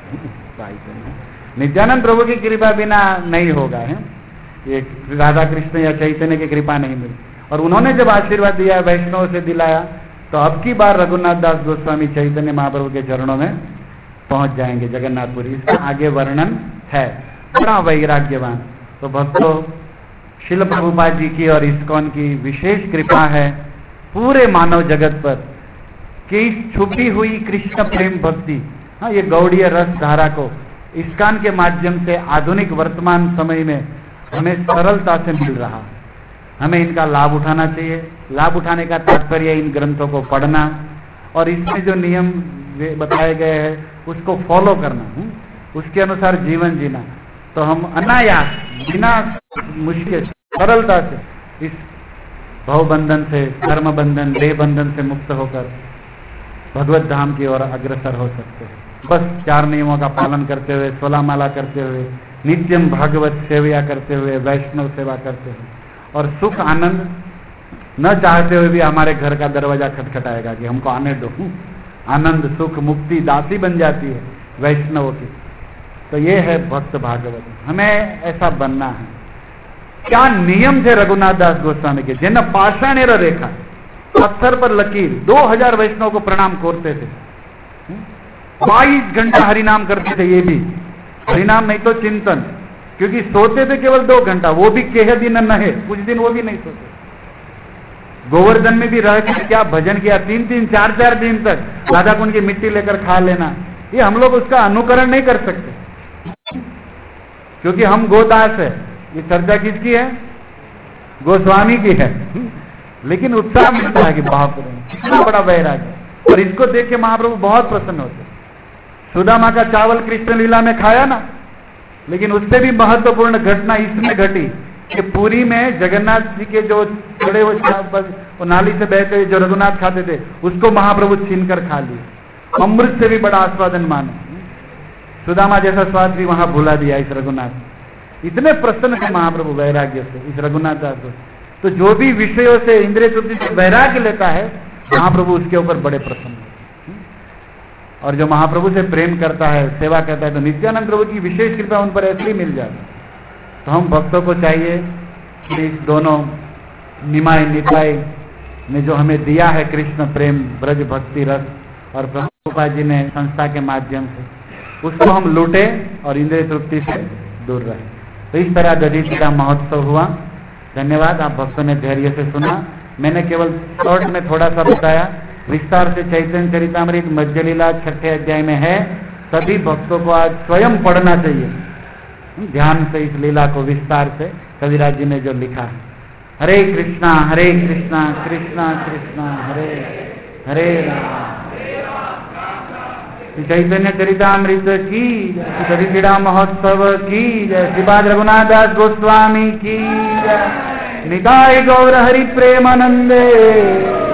नित्यानंद प्रभु की कृपा बिना नहीं होगा है, ये राधा कृष्ण या चैतन्य की कृपा नहीं मिली। और उन्होंने जब आशीर्वाद दिया, वैष्णव से दिलाया, तो अब की बार रघुनाथ दास गोस्वामी चैतन्य महाप्रभु के चरणों में पहुंच जाएंगे जगन्नाथपुरी। इसका आगे वर्णन है, बड़ा वैराग्यवान। तो भक्तों, शिल प्रभुपाद जी की और इस्कॉन की विशेष कृपा है पूरे मानव जगत पर कि इस छुपी हुई कृष्ण प्रेम भक्ति, हाँ, ये गौड़ीय रस धारा को इस्कॉन के माध्यम से आधुनिक वर्तमान समय में हमें सरलता से मिल रहा है। हमें इनका लाभ उठाना चाहिए। लाभ उठाने का तात्पर्य इन ग्रंथों को पढ़ना और इसमें जो नियम बताए गए हैं उसको फॉलो करना, उसके अनुसार जीवन जीना। तो हम अनायास, बिना मुश्किल, सरलता से इस भवबंधन से, कर्म बंधन, देह बंधन से मुक्त होकर भगवत धाम की ओर अग्रसर हो सकते हैं। बस चार नियमों का पालन करते हुए, सोलह माला करते हुए, नित्यम भागवत सेवा करते हुए, वैष्णव सेवा करते हुए, और सुख आनंद न चाहते हुए भी हमारे घर का दरवाजा खटखटाएगा कि हमको आने दो। आनंद, सुख, मुक्ति दासी बन जाती है वैष्णव की। तो ये है भक्त भागवत, हमें ऐसा बनना है। क्या नियम थे रघुनाथ दास गोस्वामी के, जिन पाषाणेर रेखा, पत्थर पर लकीर, दो हजार वैष्णव को प्रणाम करते थे, बाईस घंटा हरिनाम करते थे। ये भी हरिनाम नहीं तो चिंतन, क्योंकि सोते थे केवल दो घंटा, वो भी केह दिन नहे, कुछ दिन वो भी नहीं सोते। गोवर्धन में भी रह के क्या भजन किया, तीन तीन चार चार दिन तक राधा कुंड की मिट्टी लेकर खा लेना। ये हम लोग उसका अनुकरण नहीं कर सकते, क्योंकि हम गोदास है। ये चर्चा किसकी है? गोस्वामी की है। लेकिन उत्साह मिलता है कि बाप रे कितना बड़ा वैराग्य, और इसको देख के महाप्रभु बहुत प्रसन्न होते। सुदामा का चावल कृष्ण लीला में खाया ना, लेकिन उससे भी महत्वपूर्ण घटना इसमें घटी कि पुरी में जगन्नाथ जी के जो चढ़े हुए वो नाली से बहते हुए जो रघुनाथ खाते थे, उसको महाप्रभु छीन कर खा लिए। अमृत से भी बड़ा आस्वादन माने। सुदामा जैसा स्वाद भी वहां भुला दिया इस रघुनाथ। इतने प्रसन्न थे महाप्रभु वैराग्य से इस रघुनाथ दास को। तो जो भी विषयों से इंद्रिय तृप्ति से वैराग्य लेता है महाप्रभु उसके ऊपर बड़े प्रसन्न होते हैं। और जो महाप्रभु से प्रेम करता है, सेवा करता है, तो नित्यानंद प्रभु की विशेष कृपा उन पर ऐसे ही मिल जाती है। तो हम भक्तों को चाहिए कि इस दोनों निमाय निताय ने जो हमें दिया है कृष्ण प्रेम ब्रज भक्ति रस, और प्रभुपाद जी ने संस्था के माध्यम से, उसको हम लूटे और इंद्रिय तृप्ति से दूर रहे। तो इस तरह दधीचि का महोत्सव हुआ। धन्यवाद, आप भक्तों ने धैर्य से सुना। मैंने केवल शॉर्ट में थोड़ा सा बताया, विस्तार से चैतन्य चरितामृत मध्य लीला छठे अध्याय में है। सभी भक्तों को आज स्वयं पढ़ना चाहिए, ध्यान से इस लीला को विस्तार से कविराज जी ने जो लिखा है। हरे कृष्णा हरे कृष्णा कृष्णा कृष्णा हरे हरे राम। चैतन्य चरितामृत की जय, दधीचि महोत्सव की जय, श्रीपाद रघुनाथ दास गोस्वामी की जय, निताय गौर हरि प्रेमानंदे।